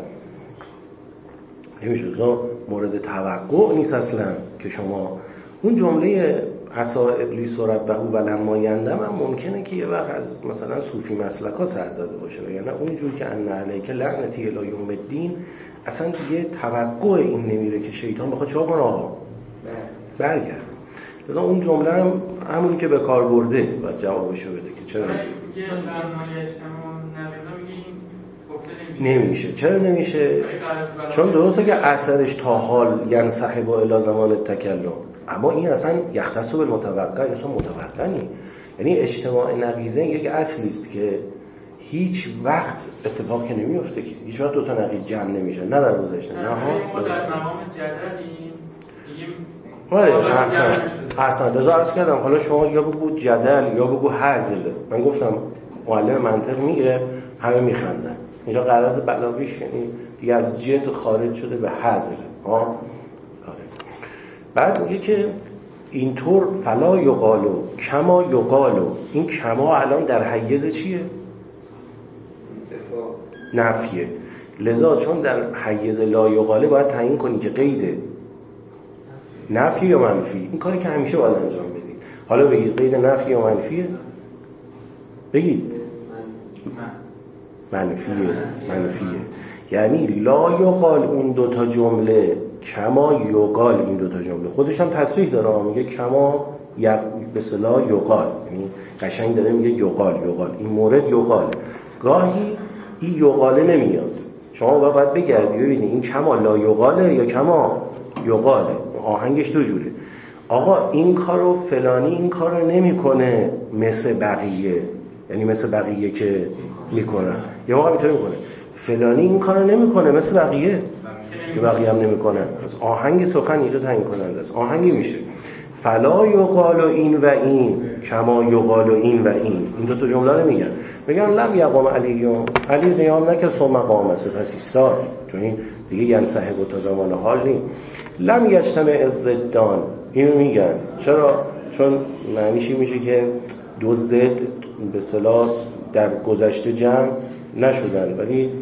نمیشه. مورد توقع نیست اصلا که شما اون جمله عصا ابلیس و ربه و لما یندم هم ممکنه که یه وقت از مثلا صوفی مسلکا سر زده باشه، یعنی اونجور که ان علیک لعنتی الی یوم الدین، اصلا دیگه توقع این نمیره که شیطان بخواد چیکار کنه آقا برگرد. لذا اون جمله هم همون که به کار برده باید جوابشو بده که چرا نمیشه. چرا نمیشه؟ چون درسته که اثرش تا حال یعنی صاحب الی زمان تکلم، اما این اصلا یختص بالمتوقع، اصلا متوقع نی. یعنی اجتماع نقیضین یک اصلی است که هیچ وقت اتفاق که نمیفته، که هیچ وقت دو تا نقیض جمع نمیشن، نه در گذشته نه ها. ما در مقام جدلی میگیم ولی احسن احسن رضا عرض کردم، حالا شما یا بگو جدل یا بگو هزل. من گفتم معلم منطق میگه همه میخندن، اینجا غرض بلاغیش یعنی دیگه از جد خارج شده به هزل ها. بعد میگه که اینطور فلا یقالو کما یقالو، این کما الان در حیز چیه؟ نفیه. لذا چون در حیز لا یقاله باید تعیین کنی که قیده نفی یا منفی. این کاری که همیشه باید انجام بدید. حالا بگید قید نفی یا منفیه؟ بگید منفیه. منفیه یعنی لا یقال اون دوتا جمله، کما یقال این دوتا جمله. خودش هم تصریح داره، میگه کما یک به اصطلاح یقال، یعنی قشنگ داره میگه یقال یقال این مورد یقال. گاهی این یقاله نمیاد، شما باید بگردی ببینی این کما لا یقاله یا کما یقاله. آهنگش دو جوره. آقا این کارو فلانی این کارو نمیکنه مثل بقیه، یعنی مثل بقیه که میکنن، یا موقع میتونه میکنه فلانی این کارو نمیکنه مثل بقیه که بقیه هم نمیکنن. از آهنگ سخن اینجا تعیین کننده است. آهنگی میشه فلا یقال این و این کما یقال این و این. این دو تا جمله رو میگن، میگن لم یقام علیون، علی قیام نکرد ثم قام، پس ایستاد، چون این دیگه ینسحب تا زمان حال نیست. لم یجتمع الضدان، اینو میگن چرا؟ چون معنیش میشه که دو ضد به اصطلاح در گذشته جمع نشدن، ولی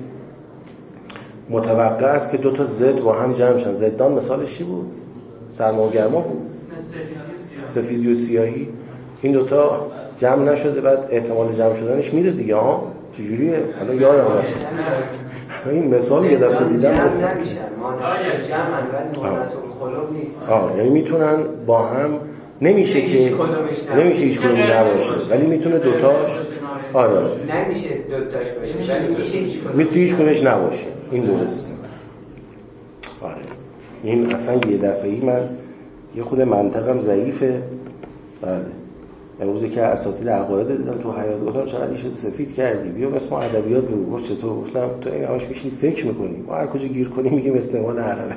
متوقع است که دو تا ضد با هم جمع شن. ضدان مثالش چی بود؟ سرما و گرما بود، سفیدی و سیاهی. این دوتا جمع نشده، بعد احتمال جمع شدنش میره دیگه ها. چجوریه؟ حالا یادم هست این مثال یه دفعه دیدم جمع نمیشن، مانند جمع ولی مانند خلوب نیست. آه یعنی میتونن با هم، نمیشه که نمیشه هیچ کدوم نباشه، ولی میتونه دوتاش. آره نمیشه دوتاش باشه ولی میشه هیچ کدوم میتونه هیچ کدومش نباشه. این درسته. آره این اصلا یه دفعه‌ای من یه خود منطقم ضعیفه. بله امروز که اساتید عقاید دیدم تو حیات گفتم چقدر ایشو سفید کردی، بیا اسم ادبیات بگو. گفت چطور؟ گفتم تو این همش میشینی فکر میکنی، ما هر کجا گیر کنیم میگیم استعمال عربه.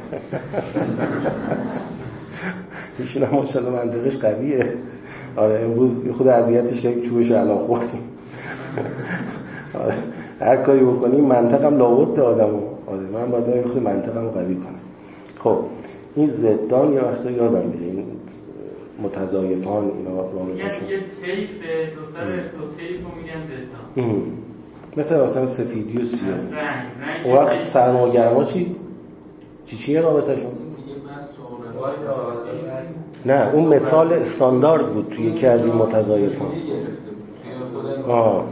ایشون هم ماشاءالله منطقش قویه. آره امروز خود اذیتش که چوبش الان خوردیم. آره هر کاری بکنیم منطقم لابد آدمو. آره من باید یه خود منطقم قوی کنم. خب این ضدان یا وقتا یادم میره این متضایفان اینا رابطه‌شون یه تیف دو سر دو تیف رو میگن ضدان. مثلا مثلا سفیدی و سیاه. رنگ اون وقت سرما و گرما چی؟ چی چیه رابطه‌شون؟ نه اون مثال استاندارد بود توی یکی از این متضایفان. آه.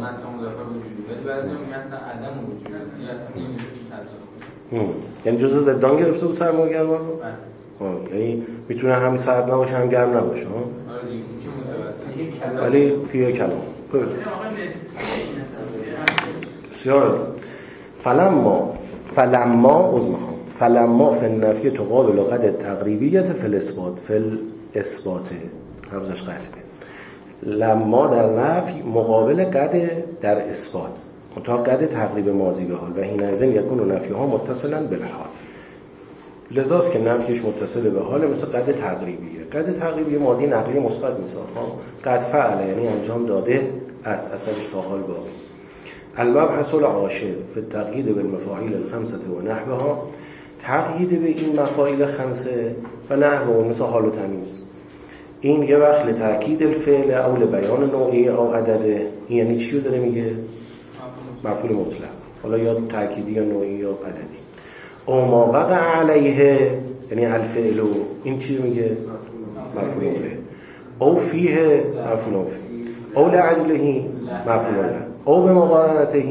یعنی جزء ضدان گرفته بود سرما و گرما رو؟ یعنی میتونه هم سرد نباشه هم گرم نباشه ها؟ ولی فیه کلام بسیار. فلما فلما ازمخان فلما فی النفی تقابل قد تقریبیت فی الاثبات فی الاثبات حفظش قطعه. لما در نفی مقابل قد در اثبات، منتها قد تقریب ماضی به حال و حینئذ یکون نفیها متصلا بالحال. لذاست که نفیش متصل به حال، مثل قد تقریبیه. قد تقریبی ماضی نقلی مثبت میسازه. قد فعل یعنی انجام داده است، اثرش تا حال باقی. المبحث العاشر فی التقیید بالمفاعیل الخمسه و نحوها. تقیید به این مفاعیل خمسه و نحوه مثل حال و تمیز. این یه وقت لتأکید الفعل او لبیان نوعی او عدده. این یعنی چی رو داره میگه؟ مفعول مطلق، حالا یا تأکیدی یا نوعی یا عددی. او ما وقع علیه یعنی الفعل، این چی میگه؟ مفعول به. او فیه مفعول فیه. او لعجله مفعول له. او به مقارنته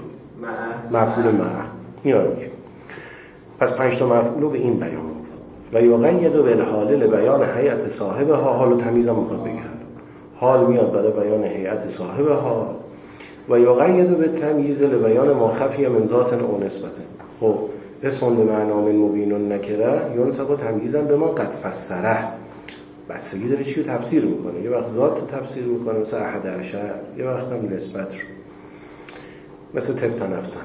مفعول معه. اینا میگه. پس پنج تا مفعول رو به این بیان و یقید بالحال لبیان هیئت صاحبها. حال و تمیز هم میخواد بگه. حال میاد برای بیان هیئت صاحبها و یقید بالتمییز لبیان ما خفی من ذات او نسبت. خب اسم به معنا من مبین نکره ینسب تمییزا به ما قد فسره. بستگی داره چی رو تفسیر میکنه. یه وقت ذات رو تفسیر میکنه مثل احد عشر، یه وقت هم نسبت رو مثل تبت نفسن.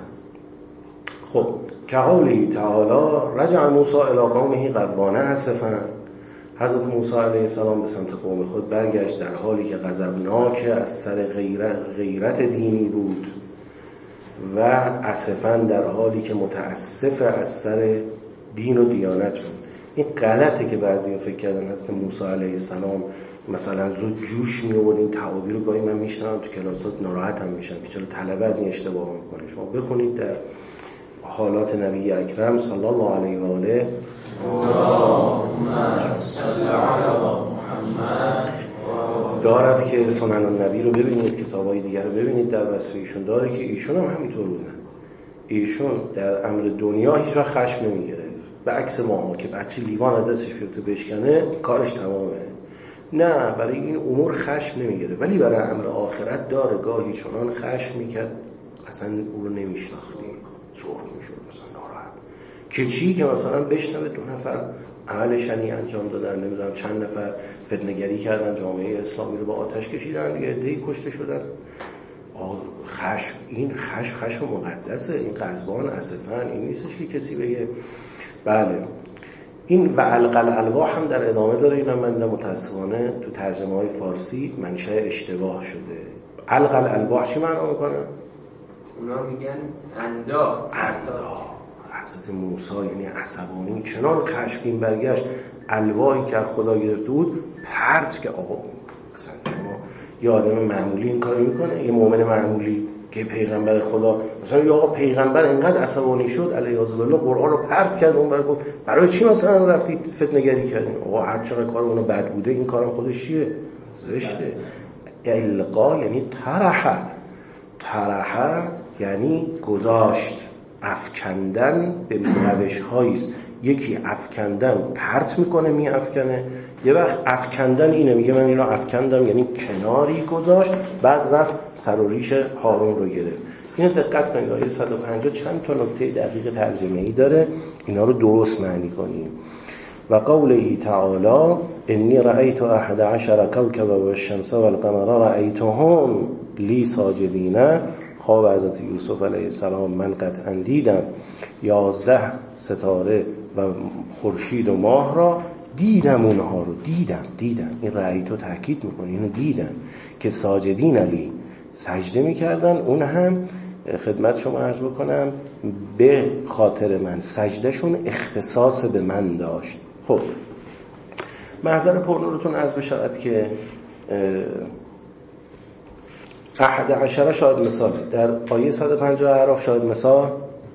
خب که قوله تعالی رجع موسی الی قومه غضبان اسفا. حضرت موسی علیه السلام به سمت قوم خود برگشت در حالی که غضبناک از سر غیرت, غیرت دینی بود و اسفا در حالی که متاسف از سر دین و دیانت بود. این غلطه که بعضی فکر کردن هست موسی علیه السلام مثلا زود جوش می آورد. این تعابیر رو گاهی من میشنوم تو کلاسات ناراحت هم میشن که چرا طلبه از این اشتباه میکنه. شما بخونید در حالات نبی اکرم صلی الله علیه و آله اللهم صل علی محمد دارد که سنن النبی رو ببینید، کتابای دیگر رو ببینید در وصف ایشون داره که ایشون هم همینطور بودن. ایشون در امر دنیا هیچ وقت خشم نمیگیره، به عکس ما که بچه لیوان از دستش بیفته بشکنه کارش تمامه. نه برای این امور خشم نمیگیره، ولی برای امر آخرت داره گاهی چنان خشم میکرد اصلا او رو نمیشناختیم، سرخ میشد مثلا ناراحت که چی که مثلا بشنوه دو نفر عمل شنی انجام دادن، نمیدونم چند نفر فتنه‌گری کردن، جامعه اسلامی رو با آتش کشیدن، یه عده‌ای کشته شدن. خشم، این خشم خشم مقدسه، این غضبان اسفن، این نیستش که کسی بگه بله. این و القل الواح هم در ادامه داره. اینم من متاسفانه تو ترجمه های فارسی منشأ اشتباه شده. القل الواح چی معنا میکنه؟ اونا میگن انداخت. انداخت. حضرت موسی یعنی عصبانی چنان خشمگین برگشت، الواحی که خدا گرفته بود پرت که آقا مثلا شما یه آدم معمولی این کارو میکنه، یه مؤمن معمولی که پیغمبر خدا مثلا یا آقا پیغمبر اینقدر عصبانی شد علیه بالله قرآن رو پرت کرد اون برای گفت برای چی مثلا رفتید فتنه‌گری کردین؟ آقا هر چقدر کار اونو بد بوده این کارم خودش چیه؟ زشته. القا یعنی طرح، طرح یعنی گذاشت، افکندن به روش هایی است. یکی افکندن پرت میکنه می افکنه، یه وقت افکندن اینه میگه من اینا افکندم یعنی کناری گذاشت، بعد رفت سر و ریش هارون رو گرفت. اینو دقت کنید آیه صد و پنجاه چند تا نکته دقیق ترجمه‌ای داره، اینا رو درست معنی کنیم. و قوله تعالی انی رأیت احد عشر کوکبا و الشمس و القمر رأیتهم لی ساجدین. خواب حضرت یوسف علیه السلام من قطعا دیدم یازده ستاره و خورشید و ماه را دیدم، اونها رو دیدم دیدم این رأیتو تاکید میکنه، اینو دیدم که ساجدین علی سجده میکردن. اون هم خدمت شما عرض بکنم به خاطر من، سجدهشون اختصاص به من داشت. خب محضر پرنورتون عرض بشود که احد عشره شاهد مثال در آیه صد و پنجاه اعراف شاهد مثال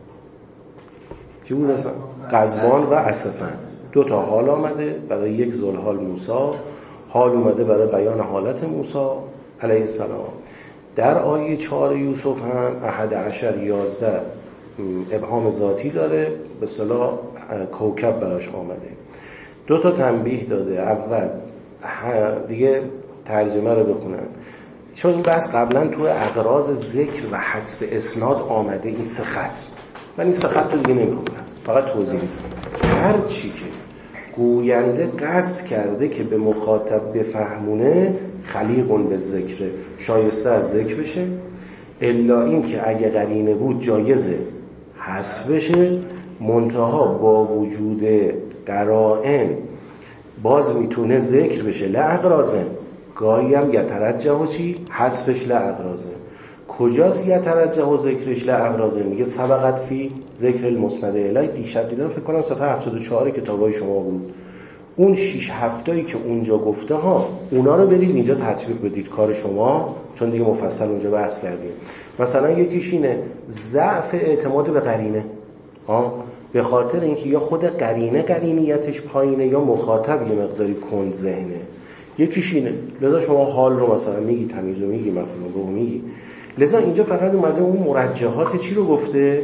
چی بود اصلا؟ قزوان و اسفن. دو تا حال آمده برای یک ذوالحال موسی، حال اومده برای بیان حالت موسی علیه السلام. در آیه چهار یوسف هم احد عشر یازده ابهام ذاتی داره، به اصطلاح کوکب براش آمده. دو تا تنبیه داده. اول دیگه ترجمه رو بخونن چون این بحث قبلا تو اغراض ذکر و حذف اسناد آمده، این سه خط. من این سه خط رو دیگه نمیخونم، فقط توضیح میدم. هر چی که گوینده قصد کرده که به مخاطب بفهمونه خلیقون به ذکر، شایسته از ذکر بشه، الا این که اگه قرینه بود جایزه حذف بشه، منتها با وجود قرائن باز میتونه ذکر بشه لأغراضه. گاهی هم یترجح چی؟ حذفش لأغراضه. کجاست یترجح و ذکرش لأغراضه؟ میگه سبقت فی ذکر المسند الی. دیشب دیدم فکر کنم صفحه هفتاد و چهار کتابای شما بود، اون شش هفتایی که اونجا گفته ها اونا رو برید اینجا تطبیق بدید، کار شما، چون دیگه مفصل اونجا بحث کردیم. مثلا یکیش اینه ضعف اعتماد به قرینه، ها به خاطر اینکه یا خود قرینه قرینیتش پایینه یا مخاطب یه مقداری کند ذهنه. یکیش اینه، لذا شما حال رو مثلا میگی، تمیز رو میگی، مفهوم رو میگی. لذا اینجا فقط اومده اون مرجحات چی رو گفته،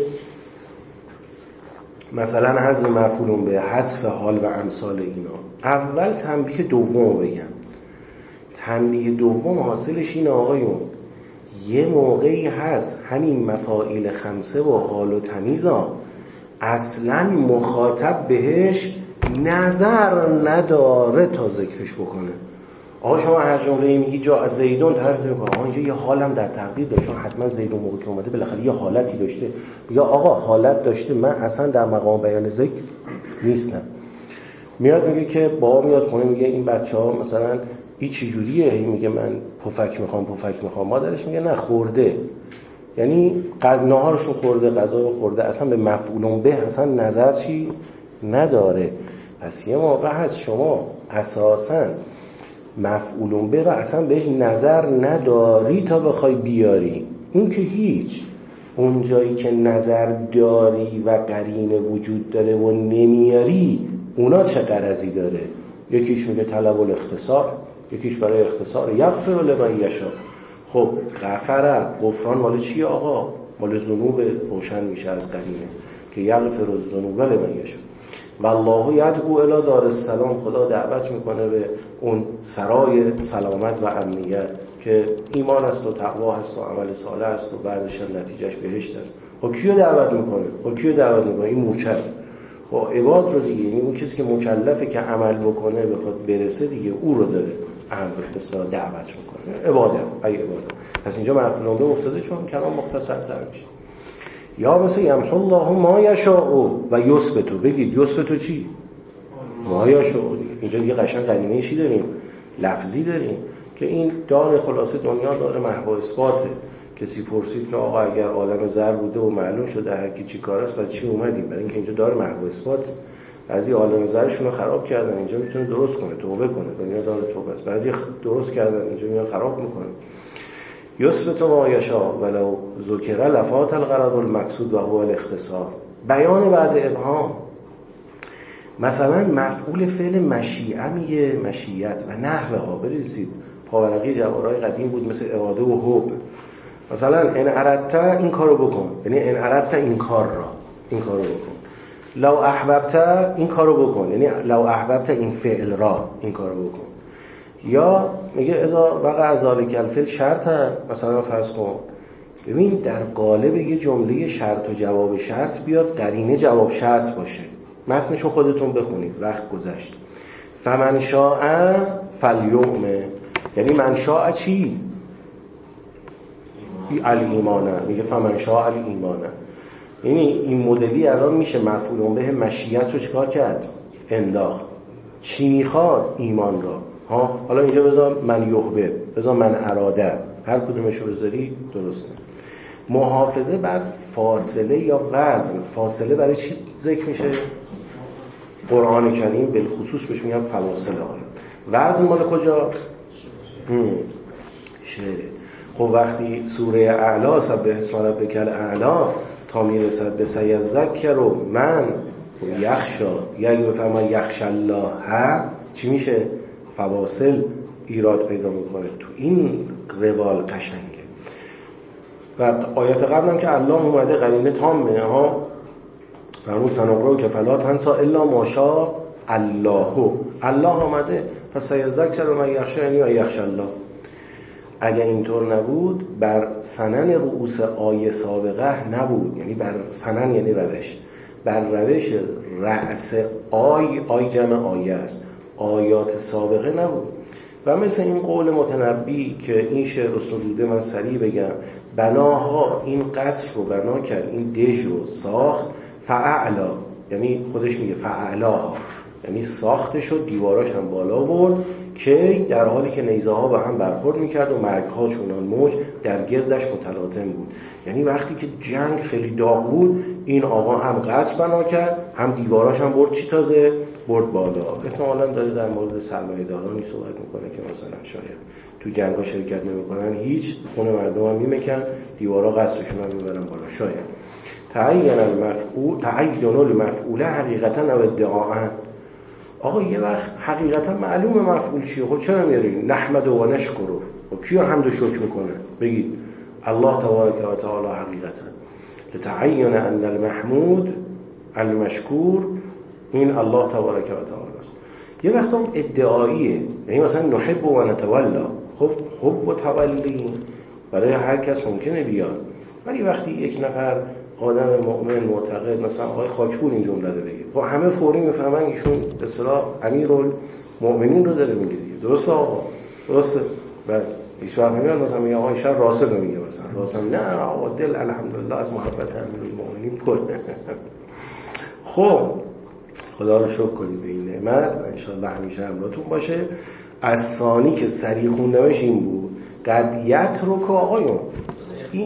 مثلا حذف مفعول به، حذف حال و امثال اینا. اول تنبیه دوم بگم. تنبیه دوم حاصلش این آقایون، یه موقعی هست همین مفاعیل خمسه و حال و تمیزا اصلا مخاطب بهش نظر نداره تا ذکرش بکنه. آقا شما هر جمله میگی جا از زیدون طرف میگه آقا اینجا یه حالم در تقدیر داشت، چون حتما زیدون موقع که اومده بالاخره یه حالتی داشته، یا آقا حالت داشته، من اصلا در مقام بیان ذکر نیستم. میاد میگه که بابا میاد خونه میگه این بچه‌ها مثلا این چه جوریه، هی میگه من پفک میخوام پفک میخوام، مادرش میگه نه خورده، یعنی قد ناهارشو خورده، غذا خورده، اصلا به مفعول به اصلا نظر چی نداره. پس یه موقع هست شما اساساً مفعول به را اصلا بهش نظر نداری تا بخوای بیاری، اون که هیچ. اون جایی که نظر داری و قرینه وجود داره و نمیاری، اونا چه غرضی داره؟ یکیش میگه طلب الاختصار، یکیش برای اختصار یغفر لمن یشاء. خب غفره، غفران مال چیه آقا؟ مال ذنوب، روشن میشه از قرینه که یغفر الذنوب لمن یشاء. والله یدعو الی دار السلام، خدا دعوت میکنه به اون سرای سلامت و امنیت که ایمان است و تقوا است و عمل صالح است و بعدش نتیجهش بهشت است. خب کیو دعوت میکنه؟ خب کیو دعوت میکنه؟ این مورچه. خب عباد رو دیگه، یعنی اون کسی که مکلفه که عمل بکنه بخواد برسه دیگه، او رو داره امر به دعوت میکنه. عبادت، ای عبادت. پس اینجا مفعول به افتاده چون کلام مختصرتر میشه. یا مثل یمحو الله ما یشاء و یثبت. بگید یثبت چی؟ ما یشاء. اینجا دیگه قشنگ قرینه چی داریم؟ لفظی داریم که این دار خلاصه دنیا داره محو و اثباته. کسی پرسید که آقا اگر عالم زر بوده و معلوم شده هر کی چی کار است بعد چی اومدیم؟ برای اینکه اینجا دار محو و اثبات. بعضی عالم زرشون رو خراب کردن، اینجا میتونه درست کنه، توبه کنه، دنیا دار توبه است. بعضی درست کردن، اینجا میاد خراب میکنه. یثبت ما یشاء ولو ذکر لفات الغرض المقصود و هو الاختصار. بیان بعد ابهام. مثلا مفعول فعل مشیعه میگه مشیت و نحوه ها. بریزید پاورقی جوارای قدیم بود مثل اراده و حب. مثلا ان اردت این کارو بکن، یعنی ان اردت این کار را، این کارو بکن. لو احببت این کارو بکن، یعنی لو احببت این فعل را، این کارو بکن. یا میگه اذا وقع ذلک الفعل شرط، مثلا فرض کن ببین در قالب یه جمله شرط و جواب شرط بیاد قرینه جواب شرط باشه. متنشو خودتون بخونید، وقت گذشت. فمن شاء فلیؤمن، یعنی من شاء چی؟ الایمانه، میگه فمن شاء الایمانه. یعنی این مدلی الان میشه مفعول به مشیت رو چیکار کرد؟ انداخت. چی میخواد؟ ایمان را. ها حالا اینجا بذار من یحبب، بذار من اراده، هر کدومش رو بذاری درسته. محافظه بر فاصله یا وزن، فاصله برای چی ذکر میشه؟ قرآن کریم بالخصوص بهش میگن فواصل آیات. وزن مال کجا؟ شعر. خب وقتی سوره اعلا سبح اسم ربک الاعلی تا میرسد به سیذکر و من یخشا، یعنی بفرما یخش الله، چی میشه؟ فواصل ایراد پیدا میکنه. تو این روال قشنگه. و آیات قبل هم که الله اومده قرینه تامه ها، فرمود سنقرأ که فلا تنسی الا ما شاء الله، الله آمده پس سیذکر و من یخشا یعنی و یخش الله. اگر اینطور نبود بر سنن رؤوس آیه سابقه نبود، یعنی بر سنن یعنی روش، بر روش رأس آی، آی جمع آیه است، آیات سابقه نبود. و مثل این قول متنبی که این شعر سروده من سریع بگم، بناها این قصر رو بنا کرد، این دژ رو ساخت، فاعلا، یعنی خودش میگه فاعلاها، یعنی ساختش و دیواراش هم بالا برد که در حالی که نیزه ها به هم برخورد میکرد و مرگ ها چونان موج در گردش متلاطم بود. یعنی وقتی که جنگ خیلی داغ بود این آقا هم قصر بنا کرد، هم دیواراش هم برد چی تازه برد بالا. احتمالاً داره در مورد سرمایه‌دارانی صحبت میکنه که مثلا شاید تو جنگ ها شرکت نمیکنن، هیچ خونه مردم هم میمکن، دیوارا قصرشون هم میبرن بالا. شاید تعین المفعول، تعین المفعول حقیقتا او ادعاء. آقا یه وقت حقیقتا معلومه مفعول چیه، خب چرا میارین نحمد و نشکر؟ خب کیو حمد و شکر میکنه؟ بگید الله تبارک و تعالی حقیقتا. لتعین ان المحمود المشکور این الله تبارک و تعالی است. یه وقت هم ادعاییه، یعنی مثلا نحب و نتولا، خب حب و تولی برای هر کس ممکنه بیاد، ولی وقتی یک نفر آدم مؤمن معتقد مثلا آقای خاکپور این جمله رو بگه، خب همه فوری میفهمن ایشون به اصطلاح امیرالمؤمنین رو داره میگه دیگه. درسته آقا؟ درسته؟ بله. هیچ وقت نمیاد مثلا میگه آقا ایشون راسل رو میگه، مثلا راسل نه آقا دل الحمدلله از محبت امیرالمؤمنین کله. خب خدا رو شکر کنید به این نعمت و ان شاء الله همیشه همراهتون باشه. از ثانی که سریع خوندمش این بود، قدیت رو که آقایون این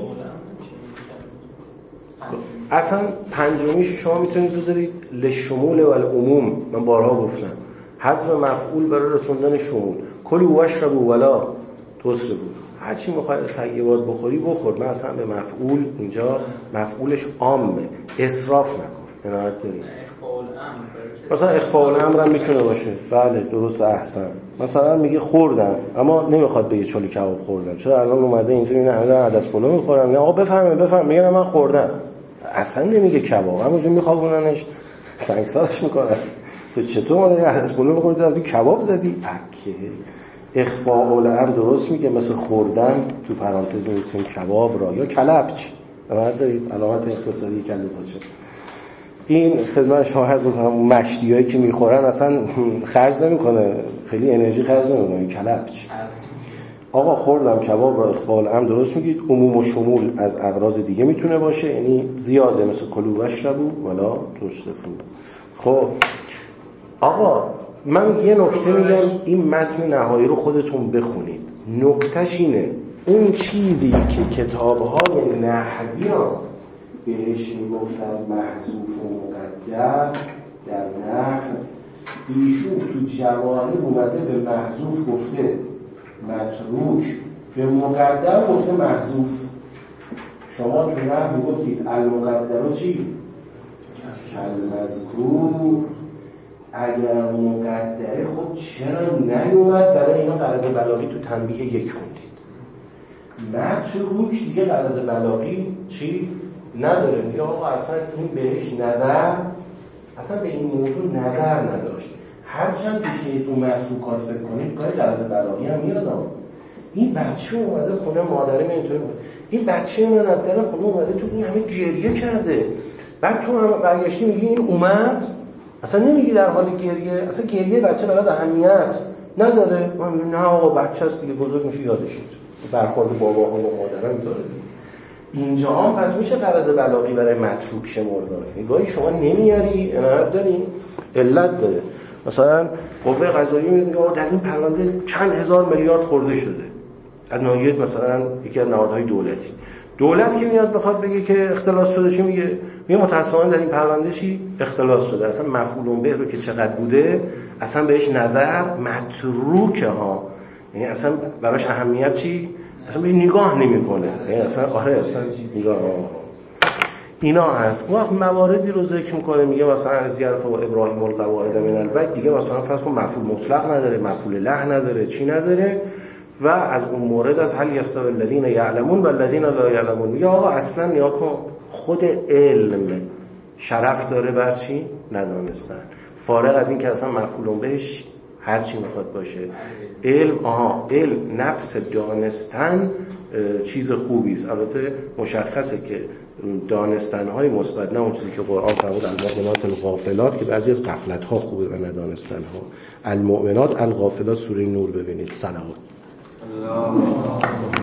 اصلا پنجمیش شما میتونید بذارید لشمول و العموم. من بارها گفتم حذف مفعول برای رسوندن شمول. کلوا واشربوا ولا تسرفوا، هر چی میخواد از طیبات بخوری بخور. من اصلا به مفعول اینجا مفعولش عامه، اسراف نکن، عنایت دارید. مثلا اخفاء الامر هم میتونه باشه. بله درست، احسن. مثلا میگه خوردم اما نمیخواد بگه چالی کباب خوردم، چرا الان اومده اینجا میگه همه عدس پلو میخورم؟ نه آقا بفهمه بفهم میگه من خوردم، اصلا نمیگه کباب، همونجا میخوابوننش سنگسارش میکنن. تو چطور ما داری عدس پلو میخوری تو کباب زدی؟ اکه اخفاء الامر درست میگه، مثل خوردن تو پرانتز میگیم کباب را یا کلبچ. بعد دارید علامت اختصاری کله پاچه. این خدمت شاهد میکنم مشتیایی که میخورن اصلا خرج نمیکنه، خیلی انرژی خرج نمیکنه. کلبچ. آقا خوردم کباب را اخفاء الامر درست میگید. عموم و شمول از اغراض دیگه میتونه باشه، یعنی زیاده، مثل کلوا واشربوا ولا تسرفوا. خب آقا من یه نکته میگم، این متن نهایی رو خودتون بخونید. نکتهش اینه، اون چیزی که کتاب‌های نحوی ها بهش میگفتن محذوف و مقدر در نحو، ایشون تو جواهر اومده به محذوف گفته متروک، به مقدر گفته محذوف. شما تو نحو گفتید المقدر چی؟ کالمذکور. اگر مقدره خب چرا نیومد برای اینا غرض بلاغی تو تنبیه یک خوندید؟ متروک دیگه غرض بلاغی چی؟ نداره. میگه آقا اصلا این بهش نظر، اصلا به این موضوع نظر نداشت. هرچند بشه تو متروکات فکر کنید کاری غرض بلاغی هم میاد. این بچه اومده خونه مادره اینطوری بود، این بچه من از در خونه اومده تو این همه گریه کرده، بعد تو هم برگشتی میگی این اومد اصلا نمیگی در حال گریه، اصلا گریه بچه برات اهمیت نداره. نه آقا بچه هست دیگه، بزرگ میشه یادشه. برخورد باباها با مادرها اینطوره. اینجا هم پس میشه غرض بلاغی برای متروک شمرد. گاهی شما نمیاری، عنایت داری، علت داره. مثلا قوه قضاییه میگه آقا در این پرونده چند هزار میلیارد خورده شده از ناحیه مثلا یکی از نهادهای دولتی. دولت که میاد بخواد بگه که اختلاس شده، چی میگه؟ میگه متأسفانه در این پرونده چی اختلاس شده. اصلا مفعول به رو که چقدر بوده اصلا بهش نظر متروکه ها، یعنی اصلا براش اهمیت چی اصلا بهش نگاه نمیکنه، یعنی اصلا آره اصلا نگاه اینا هست. وقت مواردی رو ذکر میکنه، میگه مثلا از یرف و ابراهیم القواعد من البیت، دیگه مثلا فرض کن مفعول مطلق نداره، مفعول له نداره، چی نداره. و از اون مورد از هل یستوی الذین یعلمون و الذین لا یعلمون، میگه آقا اصلا نیا کن خود علم شرف داره بر چی ندانستن، فارغ از این که اصلا مفعول بهش هر چی میخواد باشه. علم آها علم نفس دانستن چیز خوبی است. البته مشخصه که دانستن‌های مثبت، نه اون چیزی که قرآن فرمود المؤمنات الغافلات، که بعضی از غفلت‌ها خوبه و ندانستن‌ها. المؤمنات الغافلات، سوره نور ببینید. صلوات